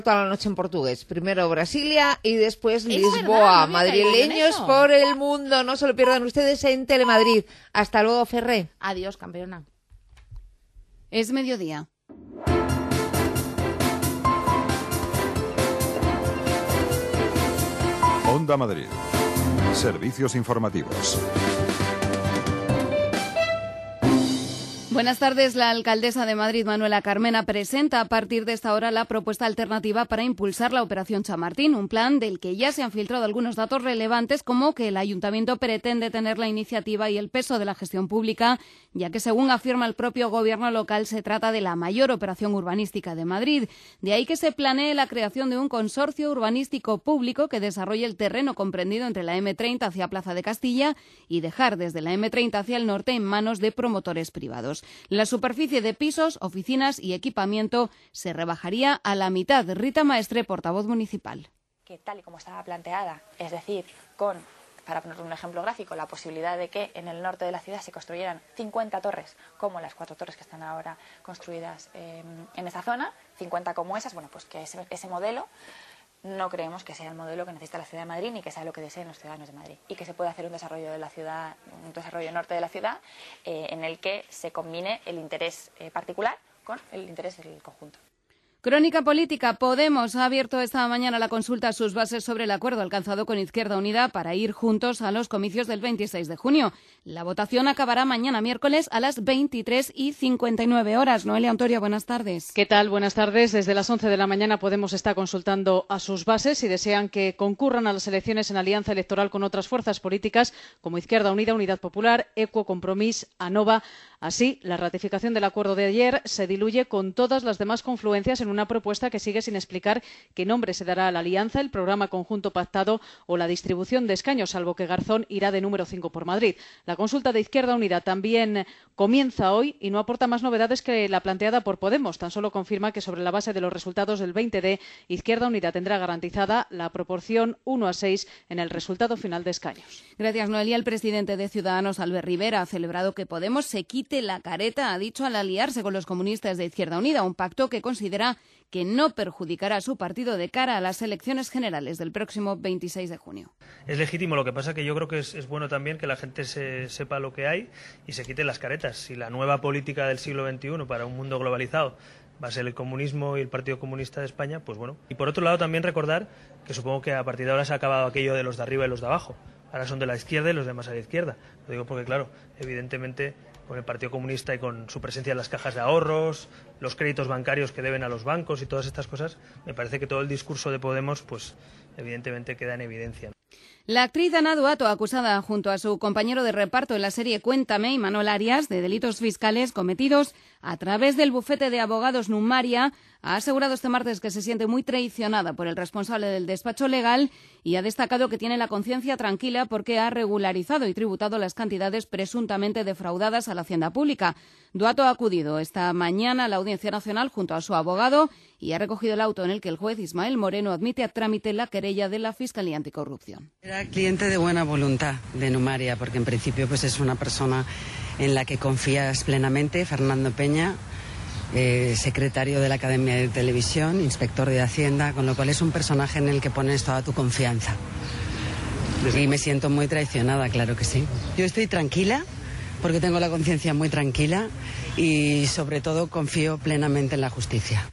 Toda la noche en portugués. Primero Brasilia y después Lisboa. Madrileños por el mundo. No se lo pierdan ustedes en Telemadrid. Hasta luego, Ferré. Adiós, campeona. Es mediodía. Onda Madrid. Servicios informativos. Buenas tardes. La alcaldesa de Madrid, Manuela Carmena, presenta a partir de esta hora la propuesta alternativa para impulsar la Operación Chamartín, un plan del que ya se han filtrado algunos datos relevantes, como que el ayuntamiento pretende tener la iniciativa y el peso de la gestión pública, ya que, según afirma el propio gobierno local, se trata de la mayor operación urbanística de Madrid. De ahí que se planee la creación de un consorcio urbanístico público que desarrolle el terreno comprendido entre la M30 hacia Plaza de Castilla y dejar desde la M30 hacia el norte en manos de promotores privados. La superficie de pisos, oficinas y equipamiento se rebajaría a la mitad. Rita Maestre, portavoz municipal. Que tal y como estaba planteada, es decir, para poner un ejemplo gráfico, la posibilidad de que en el norte de la ciudad se construyeran 50 torres, como las 4 torres que están ahora construidas en esa zona, 50 como esas, bueno, pues que ese modelo no creemos que sea el modelo que necesita la ciudad de Madrid ni que sea lo que deseen los ciudadanos de Madrid, y que se pueda hacer un desarrollo de la ciudad, un desarrollo norte de la ciudad en el que se combine el interés particular con el interés del conjunto. Crónica política. Podemos ha abierto esta mañana la consulta a sus bases sobre el acuerdo alcanzado con Izquierda Unida para ir juntos a los comicios del 26 de junio. La votación acabará mañana miércoles a las 23:59. Noelia Ontoria, buenas tardes. ¿Qué tal? Buenas tardes. Desde las 11 de la mañana Podemos está consultando a sus bases y desean que concurran a las elecciones en alianza electoral con otras fuerzas políticas como Izquierda Unida, Unidad Popular, Equo, Compromís, Anova. Así, la ratificación del acuerdo de ayer se diluye con todas las demás confluencias en una propuesta que sigue sin explicar qué nombre se dará a la alianza, el programa conjunto pactado o la distribución de escaños, salvo que Garzón irá de número 5 por Madrid. La consulta de Izquierda Unida también comienza hoy y no aporta más novedades que la planteada por Podemos. Tan solo confirma que sobre la base de los resultados del 20D, Izquierda Unida tendrá garantizada la proporción 1:6 en el resultado final de escaños. Gracias, Noelia. El presidente de Ciudadanos, Albert Rivera, ha celebrado que Podemos se quite la careta, ha dicho, al aliarse con los comunistas de Izquierda Unida, un pacto que considera que no perjudicará a su partido de cara a las elecciones generales del próximo 26 de junio. Es legítimo, lo que pasa que yo creo que es bueno también que la gente sepa lo que hay y se quite las caretas. Si la nueva política del siglo XXI para un mundo globalizado va a ser el comunismo y el Partido Comunista de España, pues bueno. Y por otro lado también recordar que supongo que a partir de ahora se ha acabado aquello de los de arriba y los de abajo. Ahora son de la izquierda y los demás a la izquierda. Lo digo porque, claro, evidentemente con el Partido Comunista y con su presencia en las cajas de ahorros, los créditos bancarios que deben a los bancos y todas estas cosas, me parece que todo el discurso de Podemos, pues evidentemente queda en evidencia. La actriz Ana Duato, acusada junto a su compañero de reparto en la serie Cuéntame, Imanol Arias, de delitos fiscales cometidos a través del bufete de abogados Numaria, ha asegurado este martes que se siente muy traicionada por el responsable del despacho legal y ha destacado que tiene la conciencia tranquila porque ha regularizado y tributado las cantidades presuntamente defraudadas a la hacienda pública. Duato ha acudido esta mañana a la Audiencia Nacional junto a su abogado y ha recogido el auto en el que el juez Ismael Moreno admite a trámite la querella de la Fiscalía Anticorrupción. Era cliente de buena voluntad de Numaria, porque en principio pues es una persona en la que confías plenamente. Fernando Peña, secretario de la Academia de Televisión, inspector de Hacienda, con lo cual es un personaje en el que pones toda tu confianza. Y me siento muy traicionada, claro que sí. Yo estoy tranquila porque tengo la conciencia muy tranquila y sobre todo confío plenamente en la justicia.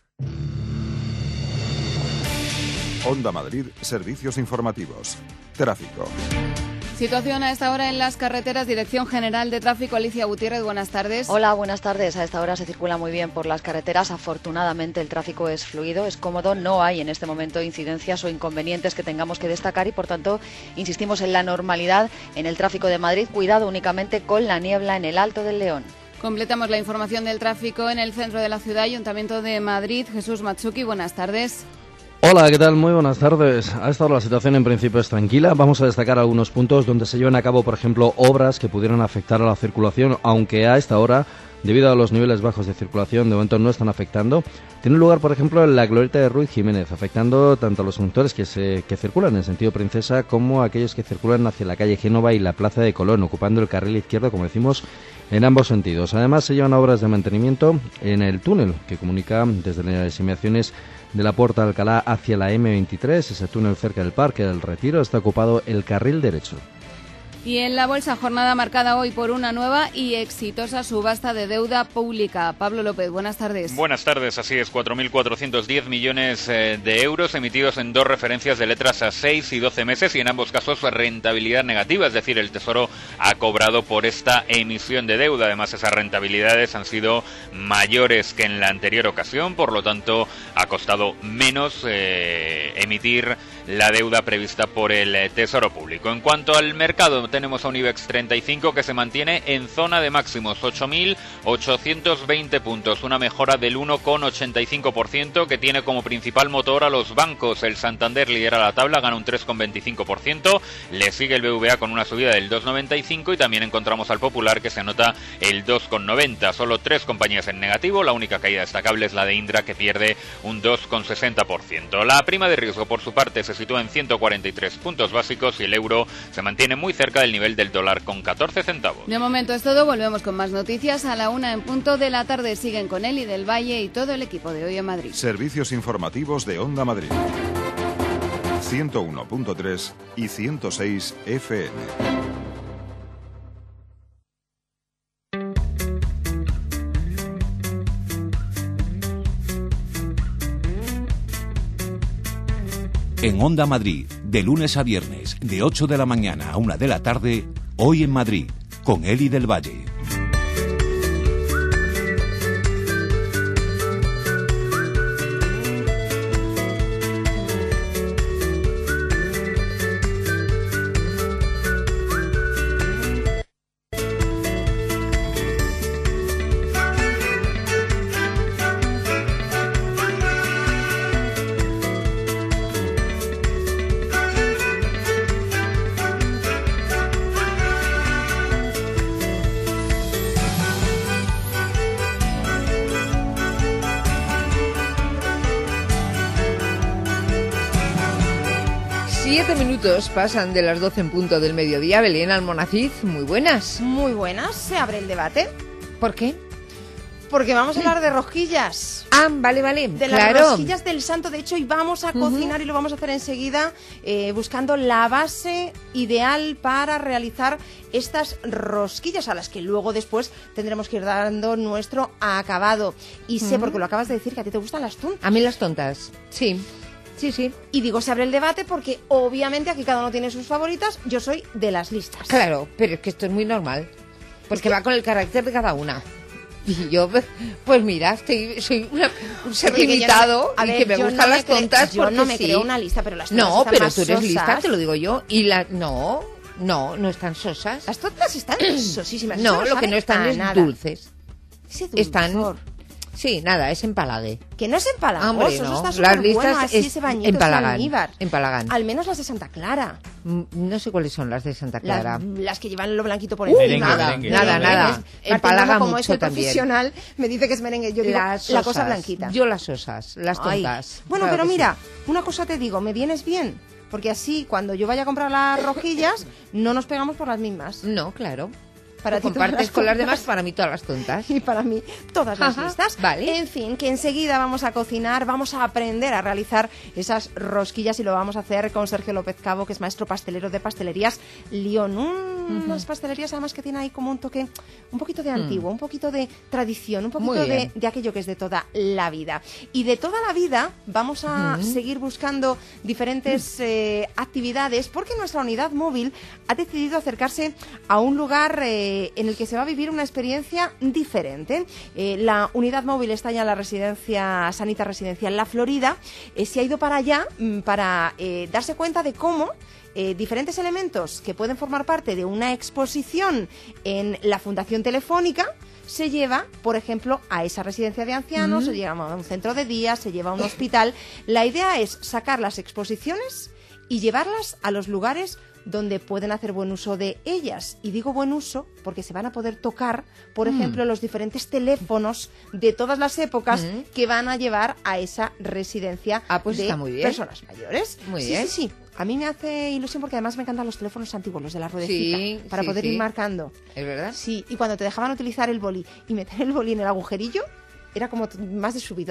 Onda Madrid, servicios informativos. Tráfico. Situación a esta hora en las carreteras. Dirección General de Tráfico, Alicia Gutiérrez, buenas tardes. Hola, buenas tardes. A esta hora se circula muy bien por las carreteras. Afortunadamente el tráfico es fluido, es cómodo. No hay en este momento incidencias o inconvenientes que tengamos que destacar y, por tanto, insistimos en la normalidad en el tráfico de Madrid. Cuidado únicamente con la niebla en el Alto del León. Completamos la información del tráfico en el centro de la ciudad, Ayuntamiento de Madrid. Jesús Matsuki, buenas tardes. Hola, ¿qué tal? Muy buenas tardes. A esta hora la situación en principio es tranquila. Vamos a destacar algunos puntos donde se llevan a cabo, por ejemplo, obras que pudieran afectar a la circulación, aunque a esta hora, debido a los niveles bajos de circulación, de momento no están afectando. Tiene lugar, por ejemplo, en la glorieta de Ruiz Jiménez, afectando tanto a los conductores que circulan en sentido Princesa como a aquellos que circulan hacia la calle Génova y la plaza de Colón, ocupando el carril izquierdo, como decimos, en ambos sentidos. Además, se llevan obras de mantenimiento en el túnel que comunica desde las inmediaciones de la Puerta de Alcalá hacia la M23, ese túnel cerca del Parque del Retiro, está ocupado el carril derecho. Y en la bolsa, jornada marcada hoy por una nueva y exitosa subasta de deuda pública. Pablo López, buenas tardes. Buenas tardes, así es, 4.410 millones de euros emitidos en dos referencias de letras a 6 y 12 meses y en ambos casos rentabilidad negativa, es decir, el Tesoro ha cobrado por esta emisión de deuda. Además, esas rentabilidades han sido mayores que en la anterior ocasión, por lo tanto, ha costado menos emitir la deuda prevista por el Tesoro Público. En cuanto al mercado, tenemos a un IBEX 35 que se mantiene en zona de máximos, 8.820 puntos, una mejora del 1,85% que tiene como principal motor a los bancos. El Santander lidera la tabla, gana un 3,25%, le sigue el BVA con una subida del 2,95% y también encontramos al Popular que se anota el 2,90%. Solo 3 compañías en negativo, la única caída destacable es la de Indra que pierde un 2,60%. La prima de riesgo por su parte se sitúa en 143 puntos básicos y el euro se mantiene muy cerca del nivel del dólar con 14 centavos. De momento es todo, volvemos con más noticias a la 1 en punto de la tarde. Siguen con Eli del Valle y todo el equipo de Hoy en Madrid. Servicios informativos de Onda Madrid. 101.3 y 106 FM. En Onda Madrid, de lunes a viernes, de 8 de la mañana a 1 de la tarde, Hoy en Madrid, con Eli del Valle. Pasan de las 12 en punto del mediodía. Belén Almonacid, muy buenas. Muy buenas, se abre el debate. ¿Por qué? Porque vamos a hablar de rosquillas. Ah, vale, vale. De las rosquillas del santo, de hecho, y vamos a cocinar y lo vamos a hacer enseguida buscando la base ideal para realizar estas rosquillas a las que luego después tendremos que ir dando nuestro acabado. Y sé, porque lo acabas de decir, que a ti te gustan las tontas. A mí las tontas, sí. Sí, sí. Y digo, se abre el debate porque obviamente aquí cada uno tiene sus favoritas. Yo soy de las listas. Claro, pero es que esto es muy normal. Porque va con el carácter de cada una. Y yo, pues mira, soy un ser limitado y que me gustan las tontas. Yo no me creo una lista, pero las tontas no, están pero más tú eres sosas. lista, te lo digo yo. Y no están sosas. Las tontas están sosísimas. No, lo que no están es nada. dulces. Ese dulzor. Están... Sí, nada, es empalague. Que no es empalagoso, Hombre, eso no. está Las súper listas bueno, así es ese bañito empalagan. Al menos las de Santa Clara. No sé cuáles son las de Santa Clara. Las que llevan lo blanquito por encima. Nada. Empalaga como mucho es también. Profesional me dice que es merengue. Yo digo la cosa blanquita. Yo las sosas, las tontas. Bueno, claro, pero mira, una cosa te digo, me vienes bien. Porque así, cuando yo vaya a comprar las rojillas, no nos pegamos por las mismas. No, claro. Para ti compartes con las demás, para mí todas las tontas. Y para mí todas las listas. Vale. En fin, que enseguida vamos a cocinar, vamos a aprender a realizar esas rosquillas y lo vamos a hacer con Sergio López Cabo, que es maestro pastelero de Pastelerías Lyon. Unas pastelerías además que tiene ahí como un toque un poquito de antiguo, un poquito de tradición, un poquito de aquello que es de toda la vida. Y de toda la vida vamos a seguir buscando diferentes actividades porque nuestra unidad móvil ha decidido acercarse a un lugar en el que se va a vivir una experiencia diferente. La unidad móvil está ya en la residencia Sanita Residencial La Florida. Se ha ido para allá para darse cuenta de cómo diferentes elementos que pueden formar parte de una exposición en la Fundación Telefónica se lleva, por ejemplo, a esa residencia de ancianos, se lleva a un centro de día, se lleva a un hospital. La idea es sacar las exposiciones y llevarlas a los lugares donde pueden hacer buen uso de ellas. Y digo buen uso porque se van a poder tocar, por ejemplo, los diferentes teléfonos de todas las épocas que van a llevar a esa residencia de está muy bien. Personas mayores. Muy bien. Sí. A mí me hace ilusión porque además me encantan los teléfonos antiguos, los de la ruedecita, para poder ir marcando. ¿Es verdad? Sí, y cuando te dejaban utilizar el boli y meter el boli en el agujerillo, era como más de subidón.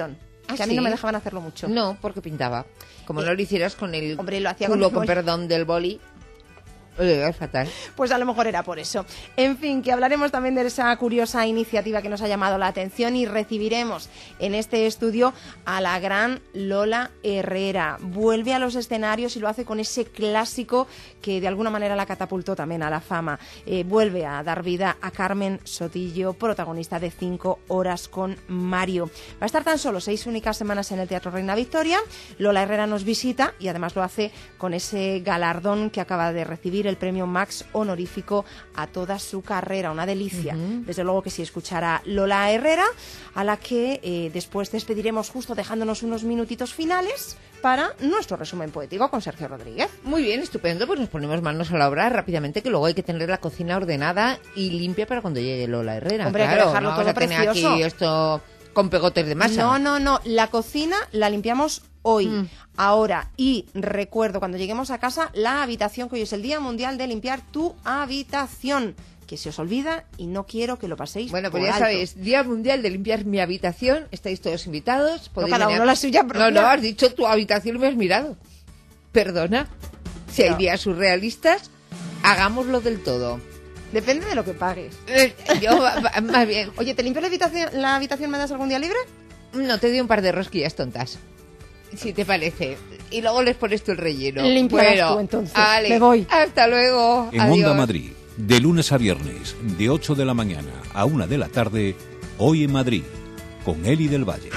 que a mí no me dejaban hacerlo mucho. No, porque pintaba. Como no lo hicieras con el lo hacía culo, con perdón, del boli. Es fatal. Pues a lo mejor era por eso. En fin, que hablaremos también de esa curiosa iniciativa que nos ha llamado la atención y recibiremos en este estudio a la gran Lola Herrera. Vuelve a los escenarios y lo hace con ese clásico que de alguna manera la catapultó también a la fama. Vuelve a dar vida a Carmen Sotillo, protagonista de 5 horas con Mario. Va a estar tan solo 6 únicas semanas en el Teatro Reina Victoria. Lola Herrera nos visita y además lo hace con ese galardón que acaba de recibir, el premio Max honorífico a toda su carrera, una delicia. Desde luego que sí, escuchar a Lola Herrera, a la que después despediremos justo dejándonos unos minutitos finales para nuestro resumen poético con Sergio Rodríguez. Muy bien, estupendo, pues nos ponemos manos a la obra rápidamente, que luego hay que tener la cocina ordenada y limpia para cuando llegue Lola Herrera. Hombre, claro, hay que dejarlo no todo vamos a tener precioso. aquí esto con pegotes de masa. No, la cocina la limpiamos hoy, ahora, y recuerdo cuando lleguemos a casa la habitación, que hoy es el Día Mundial de Limpiar tu Habitación, que se os olvida y no quiero que lo paséis. Bueno, pues por ya alto. sabéis, Día Mundial de Limpiar mi habitación, estáis todos invitados. No, cada uno la suya propia. No, has dicho tu habitación y me has mirado. Perdona, si hay días surrealistas, hagámoslo del todo. Depende de lo que pagues. Yo, más bien. Oye, ¿te limpio la habitación? ¿Me das algún día libre? No, te doy un par de rosquillas tontas, si te parece. Y luego les pones tú el relleno. Limpiarás tú, entonces. Ale, me voy. Hasta luego. En Adiós. Onda Madrid, de lunes a viernes, de 8 de la mañana a 1 de la tarde, Hoy en Madrid, con Eli del Valle.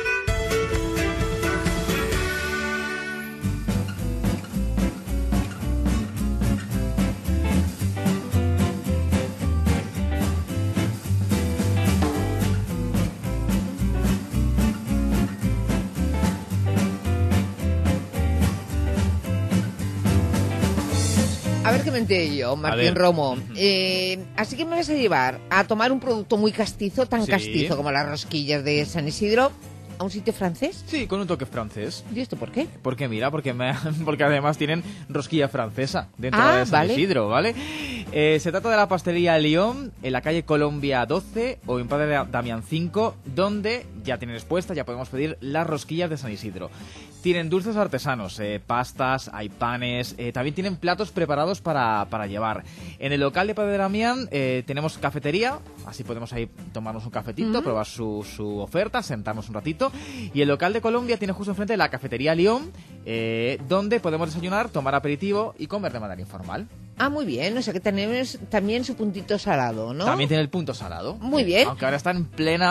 A ver qué me enteré yo, Martín Romo. Así que me vas a llevar a tomar un producto muy castizo, tan castizo como las rosquillas de San Isidro, a un sitio francés. Sí, con un toque francés. ¿Y esto por qué? Porque mira, porque además tienen rosquilla francesa dentro de San Isidro, ¿vale? Se trata de la pastelería Lyon, en la calle Colombia 12 o en Padre Damián 5, donde ya tienen expuesta, ya podemos pedir las rosquillas de San Isidro. Tienen dulces artesanos, pastas, hay panes, también tienen platos preparados para llevar. En el local de Padre Damián tenemos cafetería, así podemos ahí tomarnos un cafetito, probar su oferta, sentarnos un ratito. Y el local de Colombia tiene justo enfrente la cafetería Lyon, donde podemos desayunar, tomar aperitivo y comer de manera informal. Ah, muy bien, o sea que tenemos también su puntito salado, ¿no? También tiene el punto salado. Muy bien. Aunque ahora está en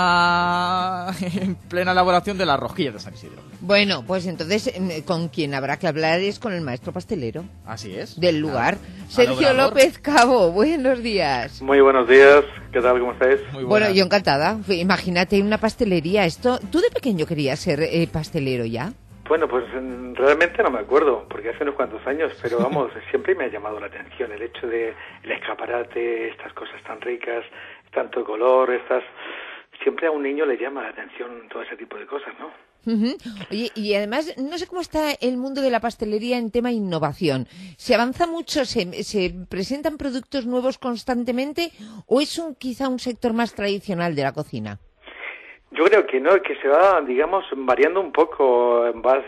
plena elaboración de las rosquillas de San Isidro. Bueno, pues entonces con quien habrá que hablar es con el maestro pastelero. Así es. Del lugar. Sergio López Cabo, buenos días. Muy buenos días, ¿qué tal? ¿Cómo estáis? Muy bueno, yo encantada. Imagínate una pastelería. ¿Tú de pequeño querías ser pastelero ya? Bueno, pues realmente no me acuerdo, porque hace unos cuantos años, pero vamos, siempre me ha llamado la atención el hecho de el escaparate, estas cosas tan ricas, tanto color, siempre a un niño le llama la atención todo ese tipo de cosas, ¿no? Oye, y además, no sé cómo está el mundo de la pastelería en tema innovación. ¿Se avanza mucho? ¿Se presentan productos nuevos constantemente? ¿O es quizá un sector más tradicional de la cocina? Yo creo que no, que se va, digamos, variando un poco,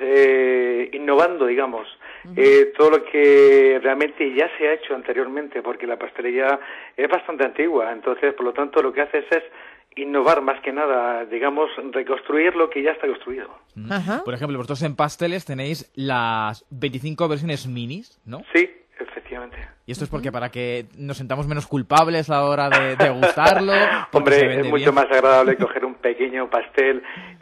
innovando, digamos, todo lo que realmente ya se ha hecho anteriormente, porque la pastelería es bastante antigua, entonces, por lo tanto, lo que haces es innovar más que nada, digamos, reconstruir lo que ya está construido. Por ejemplo, vosotros en pasteles tenéis las 25 versiones minis, ¿no? Sí, efectivamente. Y esto es porque para que nos sentamos menos culpables a la hora de degustarlo. Hombre, es mucho más agradable coger un pequeño pastel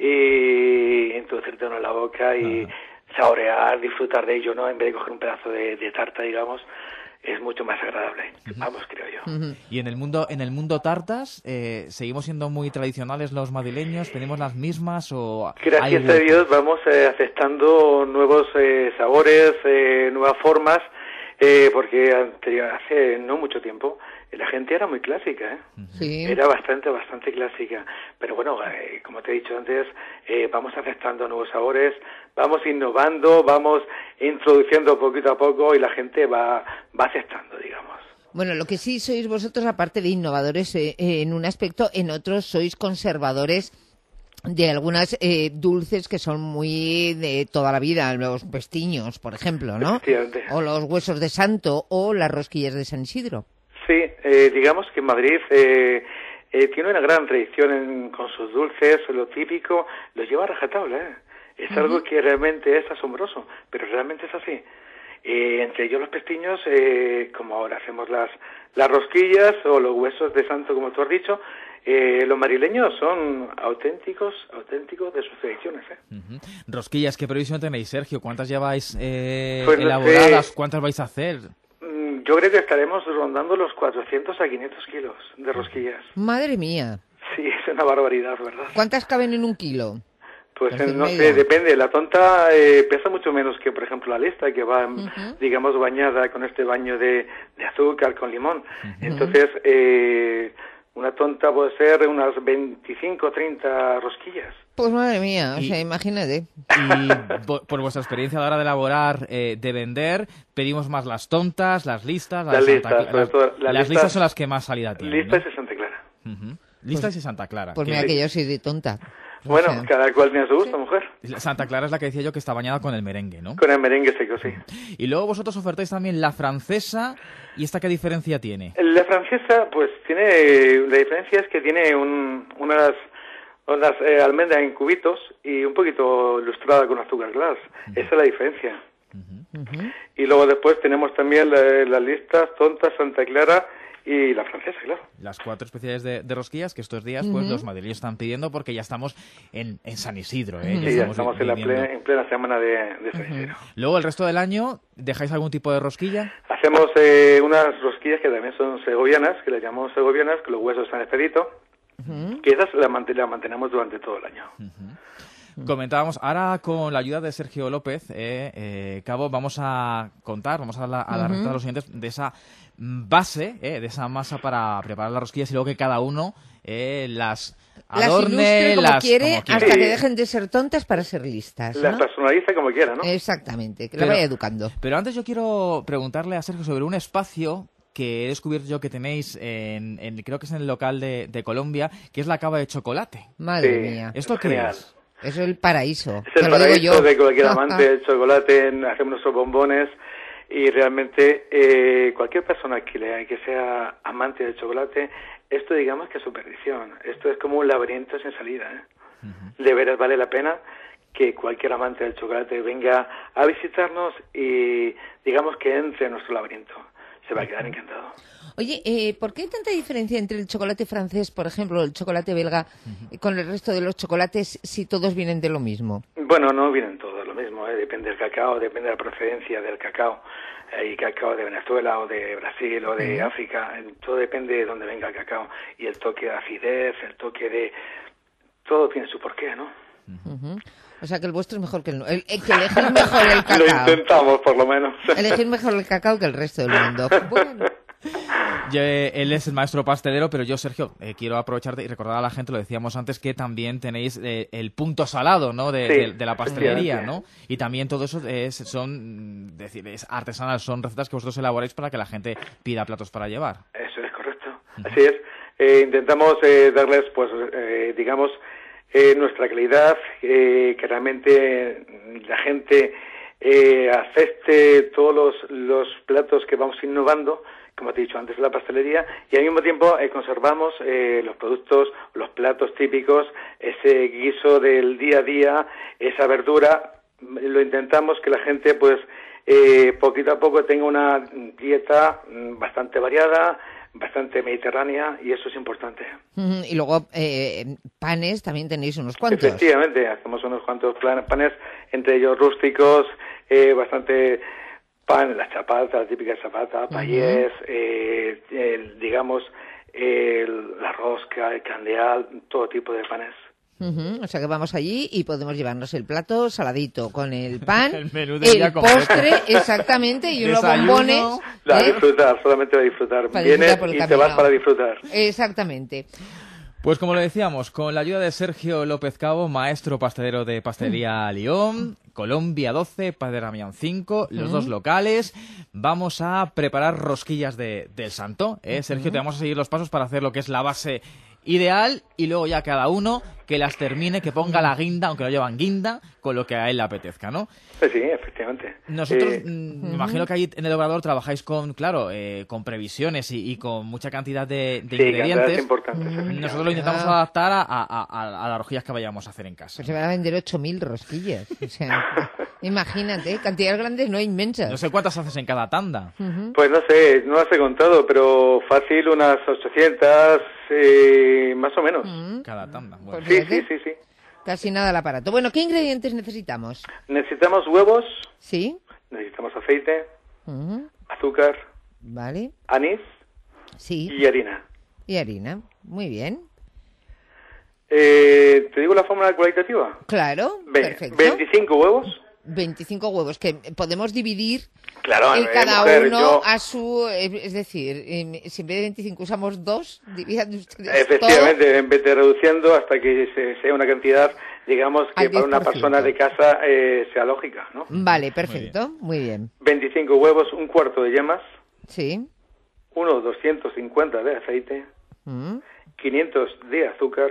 y introducírtelo en la boca y saborear, disfrutar de ello, ¿no? En vez de coger un pedazo de tarta, digamos, es mucho más agradable. Vamos, creo yo. Y en el mundo tartas, ¿seguimos siendo muy tradicionales los madrileños? ¿Tenemos las mismas o...? Gracias a Dios vamos aceptando nuevos sabores, nuevas formas, porque hace no mucho tiempo la gente era muy clásica, Sí. Era bastante clásica, pero bueno, como te he dicho antes, vamos aceptando nuevos sabores, vamos innovando, vamos introduciendo poquito a poco y la gente va aceptando, digamos. Bueno, lo que sí sois vosotros, aparte de innovadores en un aspecto, en otros sois conservadores de algunas dulces que son muy de toda la vida, los pestiños, por ejemplo, ¿no? O los huesos de santo o las rosquillas de San Isidro. Sí, digamos que Madrid tiene una gran tradición con sus dulces, lo típico, lo lleva a rajatabla, Es algo que realmente es asombroso, pero realmente es así. Entre ellos los pestiños, como ahora hacemos las rosquillas o los huesos de santo, como tú has dicho, los madrileños son auténticos de sus tradiciones. Rosquillas, ¿qué previsión tenéis, Sergio? ¿Cuántas lleváis elaboradas? ¿Cuántas vais a hacer? Yo creo que estaremos rondando los 400 a 500 kilos de rosquillas. Madre mía. Sí, es una barbaridad, ¿verdad? ¿Cuántas caben en un kilo? Pues no sé, depende. La tonta pesa mucho menos que, por ejemplo, la lista, que va, digamos, bañada con este baño de azúcar con limón. Entonces, una tonta puede ser unas 25 o 30 rosquillas. Pues madre mía, o sea, imagínate. Y por vuestra experiencia a la hora de elaborar, de vender, pedimos más las tontas, las listas. Las listas son las que más salida tienen. Listas y Santa Clara. Listas y Santa Clara. Pues mira que yo soy de tonta. Bueno, o sea, cada cual tiene su gusto, mujer. Santa Clara es la que decía yo que está bañada con el merengue, ¿no? Con el merengue seco, sí. Y luego vosotros ofertáis también la francesa. ¿Y esta qué diferencia tiene? La francesa, pues tiene... La diferencia es que tiene unas almendras en cubitos y un poquito ilustrada con azúcar glass. Esa es la diferencia. Y luego después tenemos también las listas, tontas, Santa Clara y la francesa, claro. Las 4 especialidades de rosquillas que estos días pues los madrileños están pidiendo porque ya estamos en San Isidro. Sí, ya estamos en plena semana de San Isidro. Luego, el resto del año, ¿dejáis algún tipo de rosquilla? Hacemos unas rosquillas que también son segovianas, que las llamamos segovianas, que los huesos están espeditos, que esas las mantenemos durante todo el año. Comentábamos, ahora con la ayuda de Sergio López, Cabo, vamos a dar a la receta de los oyentes de esa base, de esa masa para preparar las rosquillas y luego que cada uno las adorne, como quiere, hasta que dejen de ser tontas para ser listas, ¿no? Las personaliza como quiera, ¿no? Exactamente, que la vaya educando. Pero antes yo quiero preguntarle a Sergio sobre un espacio que he descubierto yo que tenéis creo que es en el local de Colombia, que es la cava de chocolate. Madre mía. ¿Esto qué es? Eso es el paraíso. Es el paraíso de cualquier amante del chocolate. Hacemos nuestros bombones y realmente cualquier persona que sea amante del chocolate, esto digamos que es su perdición. Esto es como un laberinto sin salida. De veras vale la pena que cualquier amante del chocolate venga a visitarnos y digamos que entre en nuestro laberinto. Se va a quedar encantado. Oye, ¿por qué hay tanta diferencia entre el chocolate francés, por ejemplo, el chocolate belga, con el resto de los chocolates, si todos vienen de lo mismo? Bueno, no vienen todos de lo mismo, depende del cacao, depende de la procedencia del cacao. Hay cacao de Venezuela o de Brasil o de África, todo depende de dónde venga el cacao. Y el toque de acidez, el toque de... Todo tiene su porqué, ¿no? O sea, que el vuestro es mejor que que elegir mejor el cacao. Lo intentamos, por lo menos. Elegir mejor el cacao que el resto del mundo. Bueno. Él es el maestro pastelero, pero yo, Sergio, quiero aprovecharte y recordar a la gente, lo decíamos antes, que también tenéis el punto salado, ¿no? de la pastelería, ¿no? Y también todo eso es artesanal, son recetas que vosotros elaboráis para que la gente pida platos para llevar. Eso es correcto. Así es. Intentamos darles, pues, digamos, nuestra calidad, que realmente la gente acepte todos los platos que vamos innovando, como te he dicho antes, de la pastelería, y al mismo tiempo conservamos los productos, los platos típicos, ese guiso del día a día, esa verdura. Lo intentamos que la gente, pues, poquito a poco tenga una dieta bastante variada, bastante mediterránea, y eso es importante. Y luego panes también tenéis unos cuantos. Efectivamente, hacemos unos cuantos panes, entre ellos rústicos, bastante pan, la chapata, la típica chapata, payés, digamos, la rosca, el candeal, todo tipo de panes. O sea que vamos allí y podemos llevarnos el plato saladito con el pan, el postre, exactamente, y unos bombones. Disfrutar, solamente para disfrutar. Vienes y te vas para disfrutar. Exactamente. Pues como le decíamos, con la ayuda de Sergio López Cabo, maestro pastelero de Pastelería Lyon, Colombia 12, Padre Damián 5, los dos locales, vamos a preparar rosquillas del santo. Sergio, te vamos a seguir los pasos para hacer lo que es la base ideal, y luego ya cada uno que las termine, que ponga la guinda, aunque no llevan guinda, con lo que a él le apetezca, ¿no? Pues sí, efectivamente. Nosotros, me imagino que ahí en el Obrador trabajáis con previsiones y con mucha cantidad de ingredientes. Importantes, nosotros lo intentamos adaptar a las rosquillas que vayamos a hacer en casa. Pues se van a vender 8.000 rosquillas. O sea, imagínate, cantidades grandes, no inmensas. No sé cuántas haces en cada tanda. Pues no sé, no las he contado, pero fácil unas 800, más o menos. Cada tanda. Bueno. Sí. Casi nada al aparato. Bueno, ¿qué ingredientes necesitamos? Necesitamos huevos. Sí. Necesitamos aceite. Azúcar. Vale. Anís. Sí. Y harina. Y harina. Muy bien. ¿Te digo la fórmula cualitativa? Claro, perfecto. 25 huevos. 25 huevos que podemos dividir cada mujer, uno a su... Es decir, si en vez de 25 usamos 2, dividan ustedes efectivamente, todo. en vez de reduciendo hasta que sea una cantidad, digamos, que para una persona de casa sea lógica, ¿no? Vale, perfecto, muy bien. 25 huevos, un cuarto de yemas. Sí. 250 de aceite. 500 de azúcar.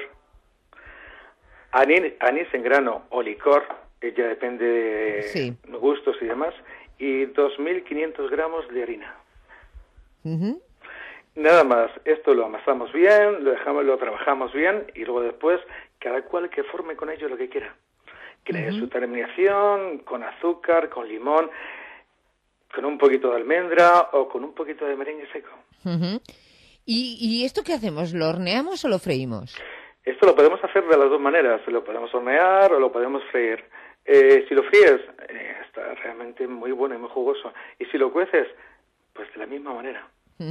Anís en grano o licor, ya depende de gustos y demás, y 2.500 gramos de harina. Nada más, esto lo amasamos bien, lo trabajamos bien, y luego después, cada cual que forme con ello lo que quiera. Que le dé su terminación, con azúcar, con limón, con un poquito de almendra o con un poquito de merengue seco. ¿Y esto qué hacemos? ¿Lo horneamos o lo freímos? Esto lo podemos hacer de las dos maneras, lo podemos hornear o lo podemos freír. Si lo fríes, está realmente muy bueno y muy jugoso. Y si lo cueces, pues de la misma manera.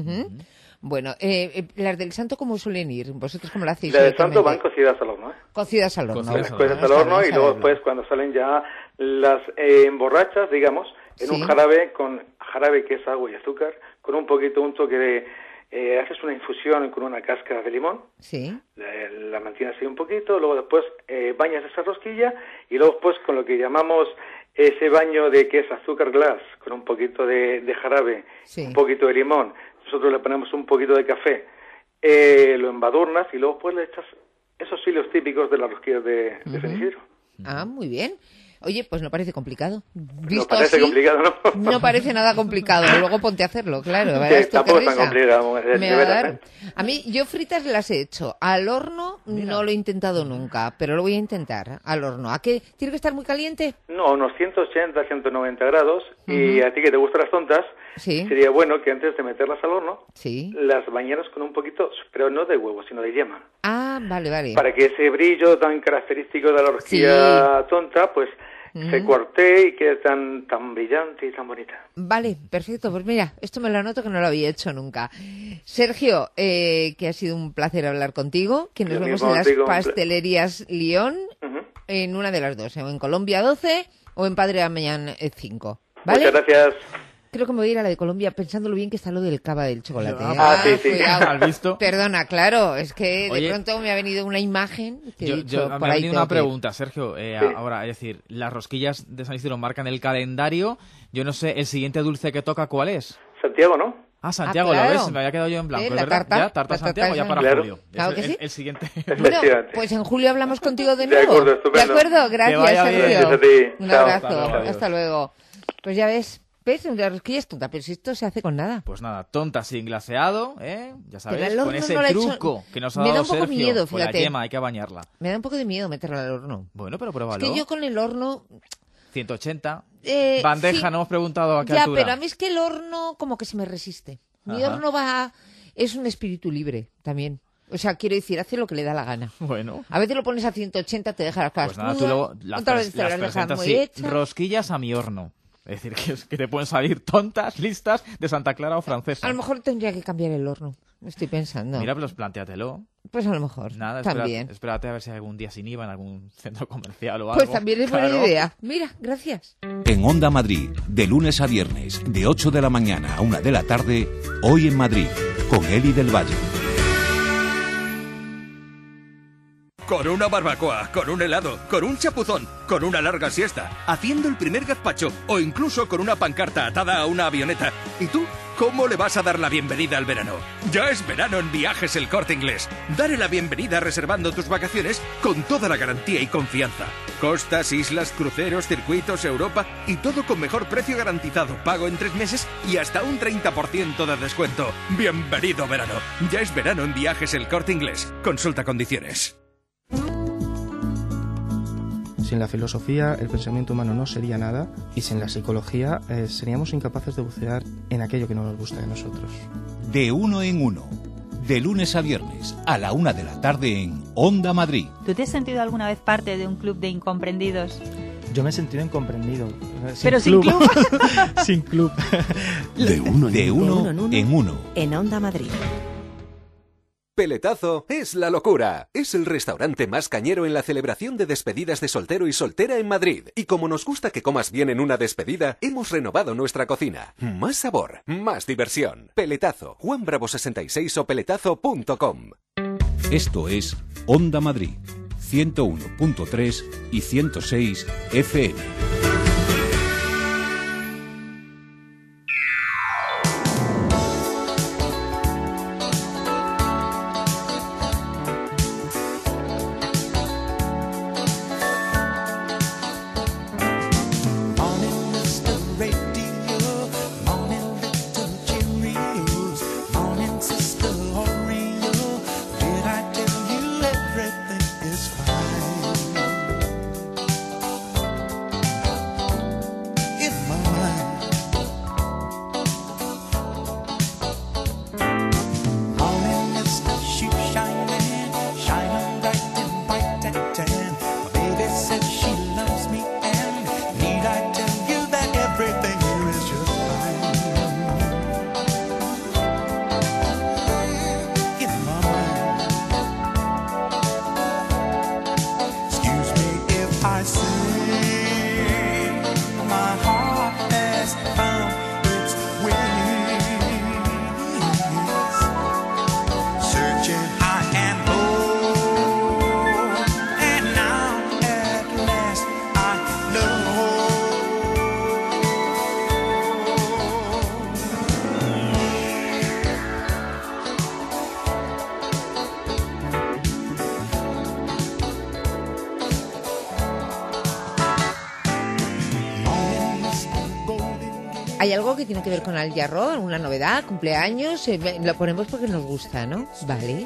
Bueno, las del Santo, ¿cómo suelen ir? ¿Vosotros cómo lo hacéis? Las del Santo van cocidas al horno, Cocidas al horno. Cocidas al horno, y luego después cuando salen ya las emborrachas, digamos, en un jarabe, que es agua y azúcar, con un toque de... haces una infusión con una cáscara de limón, la mantienes ahí un poquito, luego después bañas esa rosquilla, y luego después con lo que llamamos ese baño de que es azúcar glass, con un poquito de jarabe, un poquito de limón, nosotros le ponemos un poquito de café, lo embadurnas y luego pues le echas esos hilos típicos de las rosquillas de San Isidro. Ah, muy bien. Oye, pues no parece complicado. No parece complicado, ¿no? No parece nada complicado. Luego ponte a hacerlo, claro. Tampoco es tan complicado. A mí, yo fritas las he hecho. Al horno no lo he intentado nunca, pero lo voy a intentar al horno. ¿A qué? ¿Tiene que estar muy caliente? No, unos 180, 190 grados. Y a ti que te gustan las tontas, sería bueno que antes de meterlas al horno, las bañaras con un poquito, pero no de huevo, sino de yema. Ah, vale. Para que ese brillo tan característico de la rosquilla tonta, pues... se cuarté y quede tan brillante y tan bonita. Vale, perfecto. Pues mira, esto me lo anoto que no lo había hecho nunca. Sergio, que ha sido un placer hablar contigo, que nos vemos en las pastelerías Lyon, en una de las dos, o en Colombia 12 o en Padre Damián 5. ¿Vale? Muchas gracias. Creo que me voy a ir a la de Colombia pensando lo bien que está lo del cava del chocolate. Sí. ¿Has visto? Perdona, claro, es que de pronto me ha venido una imagen que he dicho, me ha venido una pregunta, Sergio. Ahora, es decir, las rosquillas de San Isidro marcan el calendario. Yo no sé, ¿el siguiente dulce que toca cuál es? Santiago, ¿no? Santiago, claro. ¿lo ves? Me había quedado yo en blanco, la ¿verdad? Tarta, Tarta Santiago, ya para julio. Claro que sí. El siguiente. Bueno, pues en julio hablamos contigo de nuevo. De acuerdo, estupendo. De acuerdo, gracias, Sergio. Gracias a ti. Un abrazo, hasta luego. Pues ya ves, la rosquilla es tonta, pero si esto se hace con nada. Pues nada, tonta sin glaseado, ya sabes, con ese no truco que nos ha dado Sergio. Me da un poco miedo, fíjate. Con la yema hay que bañarla. Me da un poco de miedo meterla al horno. Bueno, pero pruébalo. Es que yo con el horno... 180. Bandeja, no hemos preguntado a qué altura. Ya, pero a mí es que el horno como que se me resiste. Mi horno es un espíritu libre también. O sea, quiero decir, hace lo que le da la gana. Bueno. A veces lo pones a 180, te deja las cosas. Pues nada, tú luego las presentas muy hechas. Rosquillas a mi horno. Es decir, que te pueden salir tontas, listas, de Santa Clara o francesa. A lo mejor tendría que cambiar el horno. Estoy pensando. Mira, pues plantéatelo. Pues a lo mejor. Nada, también. Espérate a ver si hay algún día sin IVA en algún centro comercial o algo. Pues también es buena idea. Mira, gracias. En Onda Madrid, de lunes a viernes, de 8 de la mañana a 1 de la tarde, Hoy en Madrid, con Eli del Valle. Con una barbacoa, con un helado, con un chapuzón, con una larga siesta, haciendo el primer gazpacho o incluso con una pancarta atada a una avioneta. ¿Y tú? ¿Cómo le vas a dar la bienvenida al verano? Ya es verano en Viajes El Corte Inglés. Dale la bienvenida reservando tus vacaciones con toda la garantía y confianza. Costas, islas, cruceros, circuitos, Europa y todo con mejor precio garantizado, pago en 3 meses y hasta un 30% de descuento. Bienvenido verano. Ya es verano en Viajes El Corte Inglés. Consulta condiciones. Sin la filosofía, el pensamiento humano no sería nada, y sin la psicología seríamos incapaces de bucear en aquello que no nos gusta de nosotros. De uno en uno, de lunes a viernes a la 1 de la tarde en Onda Madrid. ¿Tú te has sentido alguna vez parte de un club de incomprendidos? Yo me he sentido incomprendido. Pero sin club. Sin club. De uno en uno. En Onda Madrid. Peletazo es la locura. Es el restaurante más cañero en la celebración de despedidas de soltero y soltera en Madrid. Y como nos gusta que comas bien en una despedida, hemos renovado nuestra cocina. Más sabor, más diversión. Peletazo, Juan Bravo 66 o peletazo.com. Esto es Onda Madrid, 101.3 y 106 FM. ¿Hay algo que tiene que ver con Al Jarreau? ¿Una novedad? ¿Cumpleaños? Lo ponemos porque nos gusta, ¿no? Vale.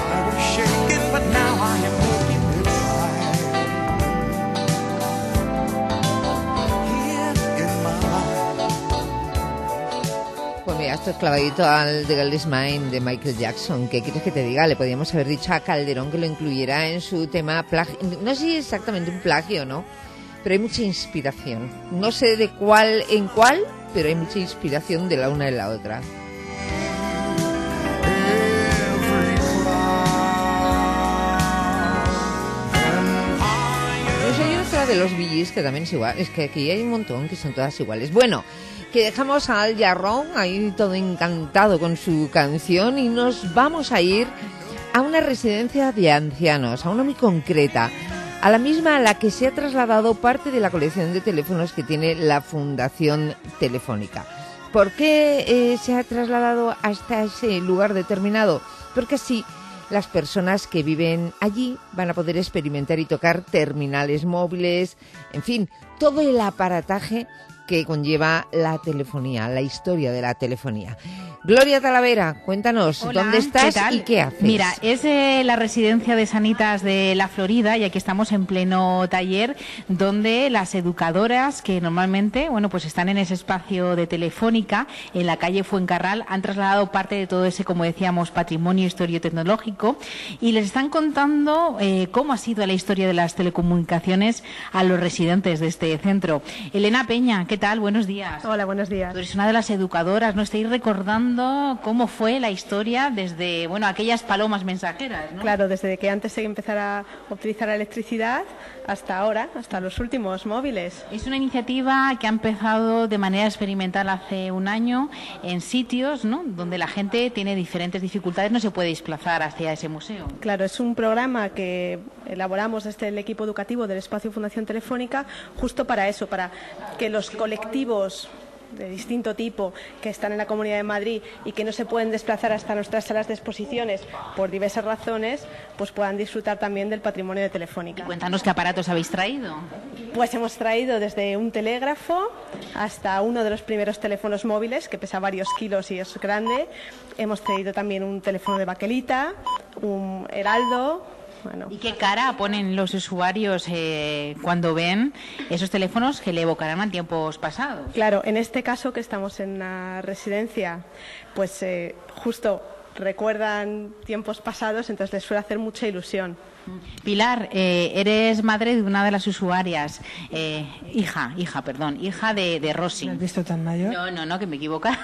Pues mira, esto es clavadito al The Girl Is Mine de Michael Jackson. ¿Qué quieres que te diga? Le podríamos haber dicho a Calderón que lo incluyera en su tema plagio. No sé si es exactamente un plagio, ¿no? Pero hay mucha inspiración. No sé de cuál en cuál, pero hay mucha inspiración de la una en la otra. Pues hay otra de los Bee Gees que también es igual. Es que aquí hay un montón que son todas iguales. Bueno, que dejamos a Al Jarreau ahí todo encantado con su canción y nos vamos a ir a una residencia de ancianos, a una muy concreta, a la misma a la que se ha trasladado parte de la colección de teléfonos que tiene la Fundación Telefónica. ¿Por qué se ha trasladado hasta ese lugar determinado? Porque así las personas que viven allí van a poder experimentar y tocar terminales móviles, en fin, todo el aparataje que conlleva la telefonía, la historia de la telefonía. Gloria Talavera, cuéntanos. Hola, ¿dónde estás y qué haces? Mira, es la residencia de Sanitas de la Florida y aquí estamos en pleno taller donde las educadoras que normalmente, bueno, pues están en ese espacio de Telefónica en la calle Fuencarral han trasladado parte de todo ese, como decíamos, patrimonio historio-tecnológico y les están contando cómo ha sido la historia de las telecomunicaciones a los residentes de este centro. Elena Peña, ¿qué tal? tal? Buenos días. Hola, buenos días. Tú eres una de las educadoras, ¿no? Estáis recordando cómo fue la historia desde, bueno, aquellas palomas mensajeras, ¿no? Claro, desde que antes se empezara a utilizar la electricidad hasta ahora, hasta los últimos móviles. Es una iniciativa que ha empezado de manera experimental hace un año en sitios, ¿no?, donde la gente tiene diferentes dificultades, no se puede desplazar hacia ese museo. Claro, es un programa que elaboramos desde el equipo educativo del Espacio Fundación Telefónica justo para eso, para que los colectivos de distinto tipo que están en la Comunidad de Madrid y que no se pueden desplazar hasta nuestras salas de exposiciones por diversas razones, pues puedan disfrutar también del patrimonio de Telefónica. Cuéntanos qué aparatos habéis traído. Pues hemos traído desde un telégrafo hasta uno de los primeros teléfonos móviles que pesa varios kilos y es grande. Hemos traído también un teléfono de baquelita, un heraldo. Bueno. ¿Y qué cara ponen los usuarios cuando ven esos teléfonos que le evocarán a tiempos pasados? Claro, en este caso que estamos en una residencia, pues justo recuerdan tiempos pasados, entonces les suele hacer mucha ilusión. Pilar, eres madre de una de las usuarias, hija de Rosy. ¿Me has visto tan mayor? No, que me equivoca.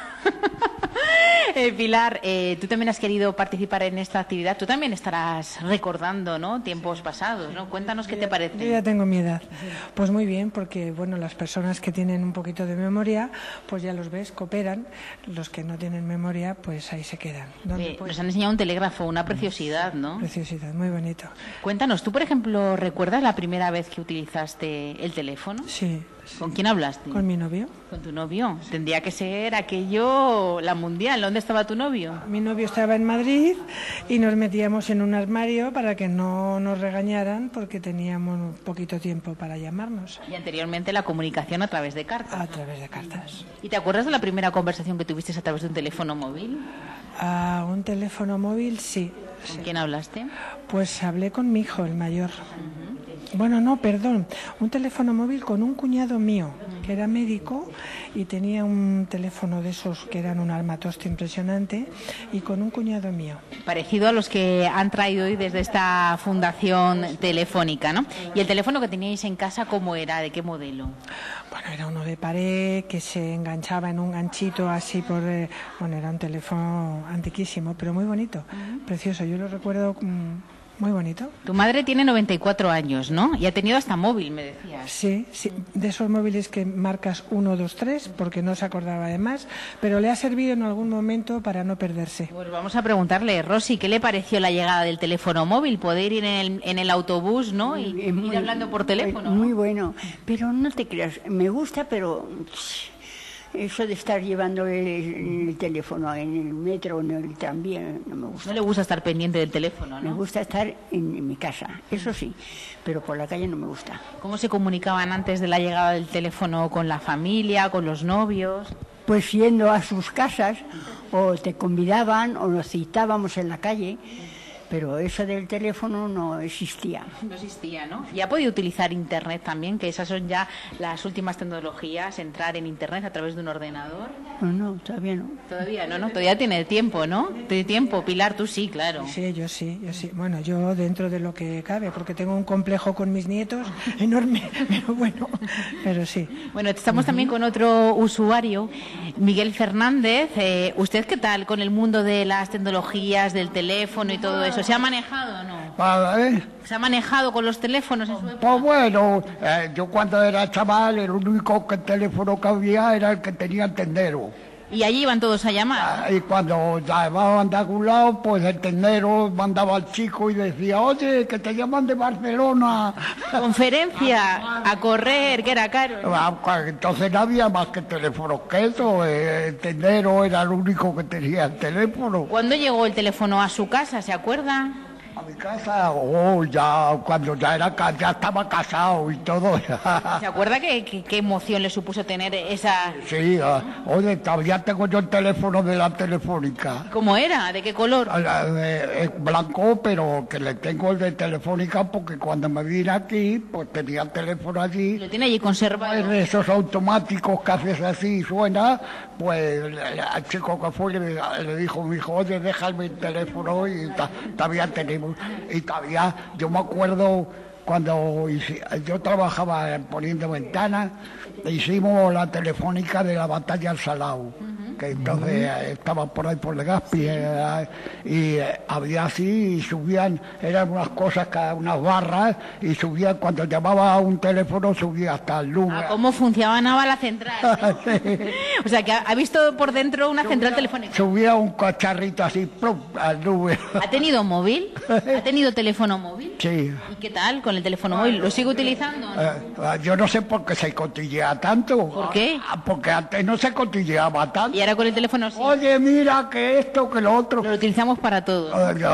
Pilar, tú también has querido participar en esta actividad. Tú también estarás recordando, ¿no?, tiempos pasados, ¿no? Cuéntanos qué te parece. Yo ya tengo mi edad. Pues muy bien, porque bueno, las personas que tienen un poquito de memoria, pues ya los ves, cooperan. Los que no tienen memoria, pues ahí se quedan. Nos han enseñado un telégrafo, una preciosidad, ¿no? Preciosidad, muy bonito. Cuéntanos, ¿tú, por ejemplo, recuerdas la primera vez que utilizaste el teléfono? Sí. ¿Con quién hablaste? Con mi novio. ¿Con tu novio? Tendría que ser aquello, la mundial. ¿Dónde estaba tu novio? Mi novio estaba en Madrid y nos metíamos en un armario para que no nos regañaran porque teníamos poquito tiempo para llamarnos. Y anteriormente la comunicación a través de cartas. A través de cartas. ¿Y te acuerdas de la primera conversación que tuviste a través de un teléfono móvil? A un teléfono móvil, sí. ¿Con quién hablaste? Pues hablé con mi hijo, el mayor. Bueno, no, perdón, un teléfono móvil con un cuñado mío, que era médico y tenía un teléfono de esos que eran un armatoste impresionante, y con un cuñado mío. Parecido a los que han traído hoy desde esta fundación telefónica, ¿no? ¿Y el teléfono que teníais en casa cómo era? ¿De qué modelo? Bueno, era uno de pared que se enganchaba en un ganchito así por... bueno, era un teléfono antiquísimo, pero muy bonito, precioso. Yo lo recuerdo... muy bonito. Tu madre tiene 94 años, ¿no? Y ha tenido hasta móvil, me decías. Sí, de esos móviles que marcas 1, 2, 3, porque no se acordaba de más, pero le ha servido en algún momento para no perderse. Pues vamos a preguntarle, Rosy, ¿qué le pareció la llegada del teléfono móvil? Poder ir en el autobús, ¿no? Y ir hablando por teléfono. Muy bueno, pero no te creas, me gusta, pero... eso de estar llevando el teléfono en el metro o en el tranvía no me gusta. No le gusta estar pendiente del teléfono, ¿no? Me gusta estar en mi casa, eso sí, pero por la calle no me gusta. ¿Cómo se comunicaban antes de la llegada del teléfono con la familia, con los novios? Pues yendo a sus casas, o te convidaban, o nos citábamos en la calle. Pero eso del teléfono no existía. No existía, ¿no? Y ha podido utilizar Internet también, que esas son ya las últimas tecnologías, entrar en Internet a través de un ordenador. No, todavía no. Todavía no, todavía tiene tiempo, ¿no? Tiene tiempo, Pilar, tú sí, claro. Sí, yo sí. Bueno, yo dentro de lo que cabe, porque tengo un complejo con mis nietos enorme, pero bueno, pero sí. Bueno, estamos también con otro usuario, Miguel Fernández. ¿Usted qué tal con el mundo de las tecnologías, del teléfono y todo eso? ¿Se ha manejado o no? ¿Se ha manejado con los teléfonos en su época? Pues bueno, yo cuando era chaval, el único teléfono que había era el que tenía el tendero. Y allí iban todos a llamar. Y cuando llamaban de algún lado, pues el tendero mandaba al chico y decía, oye, que te llaman de Barcelona. Conferencia, a correr, que era caro. Entonces no había más que teléfonos que eso. El tendero era el único que tenía el teléfono. ¿Cuándo llegó el teléfono a su casa, se acuerda? A mi casa, cuando ya estaba casado y todo. ¿Se acuerda qué emoción le supuso tener esa...? Sí, oye, todavía tengo yo el teléfono de la Telefónica. ¿Cómo era? ¿De qué color? Blanco, pero que le tengo el de Telefónica porque cuando me vine aquí, pues tenía el teléfono allí. ¿Lo tiene allí conservado? Esos automáticos que haces así y suena, pues al chico que fue le dijo, mi hijo, oye, déjame el teléfono y todavía tenemos. Y todavía, yo me acuerdo cuando yo trabajaba poniendo ventanas, hicimos la telefónica de la batalla al Salao, que entonces estaba por ahí por Legazpi, y había así, y subían, eran unas cosas, unas barras, y subían, cuando llamaba a un teléfono, subía hasta el Louvre. ¿Cómo funcionaba la central? Sí. O sea, que ha visto por dentro una central telefónica. Subía un cacharrito así, ¡plum!, al Louvre. ¿Ha tenido móvil? ¿Ha tenido teléfono móvil? Sí. ¿Y qué tal con el teléfono móvil? ¿Lo sigue utilizando? Yo no sé por qué se cotillea tanto. ¿Por qué? Porque antes no se cotilleaba tanto. Y ahora con el teléfono sí. Oye, mira, que esto, que lo otro. Lo utilizamos para todo.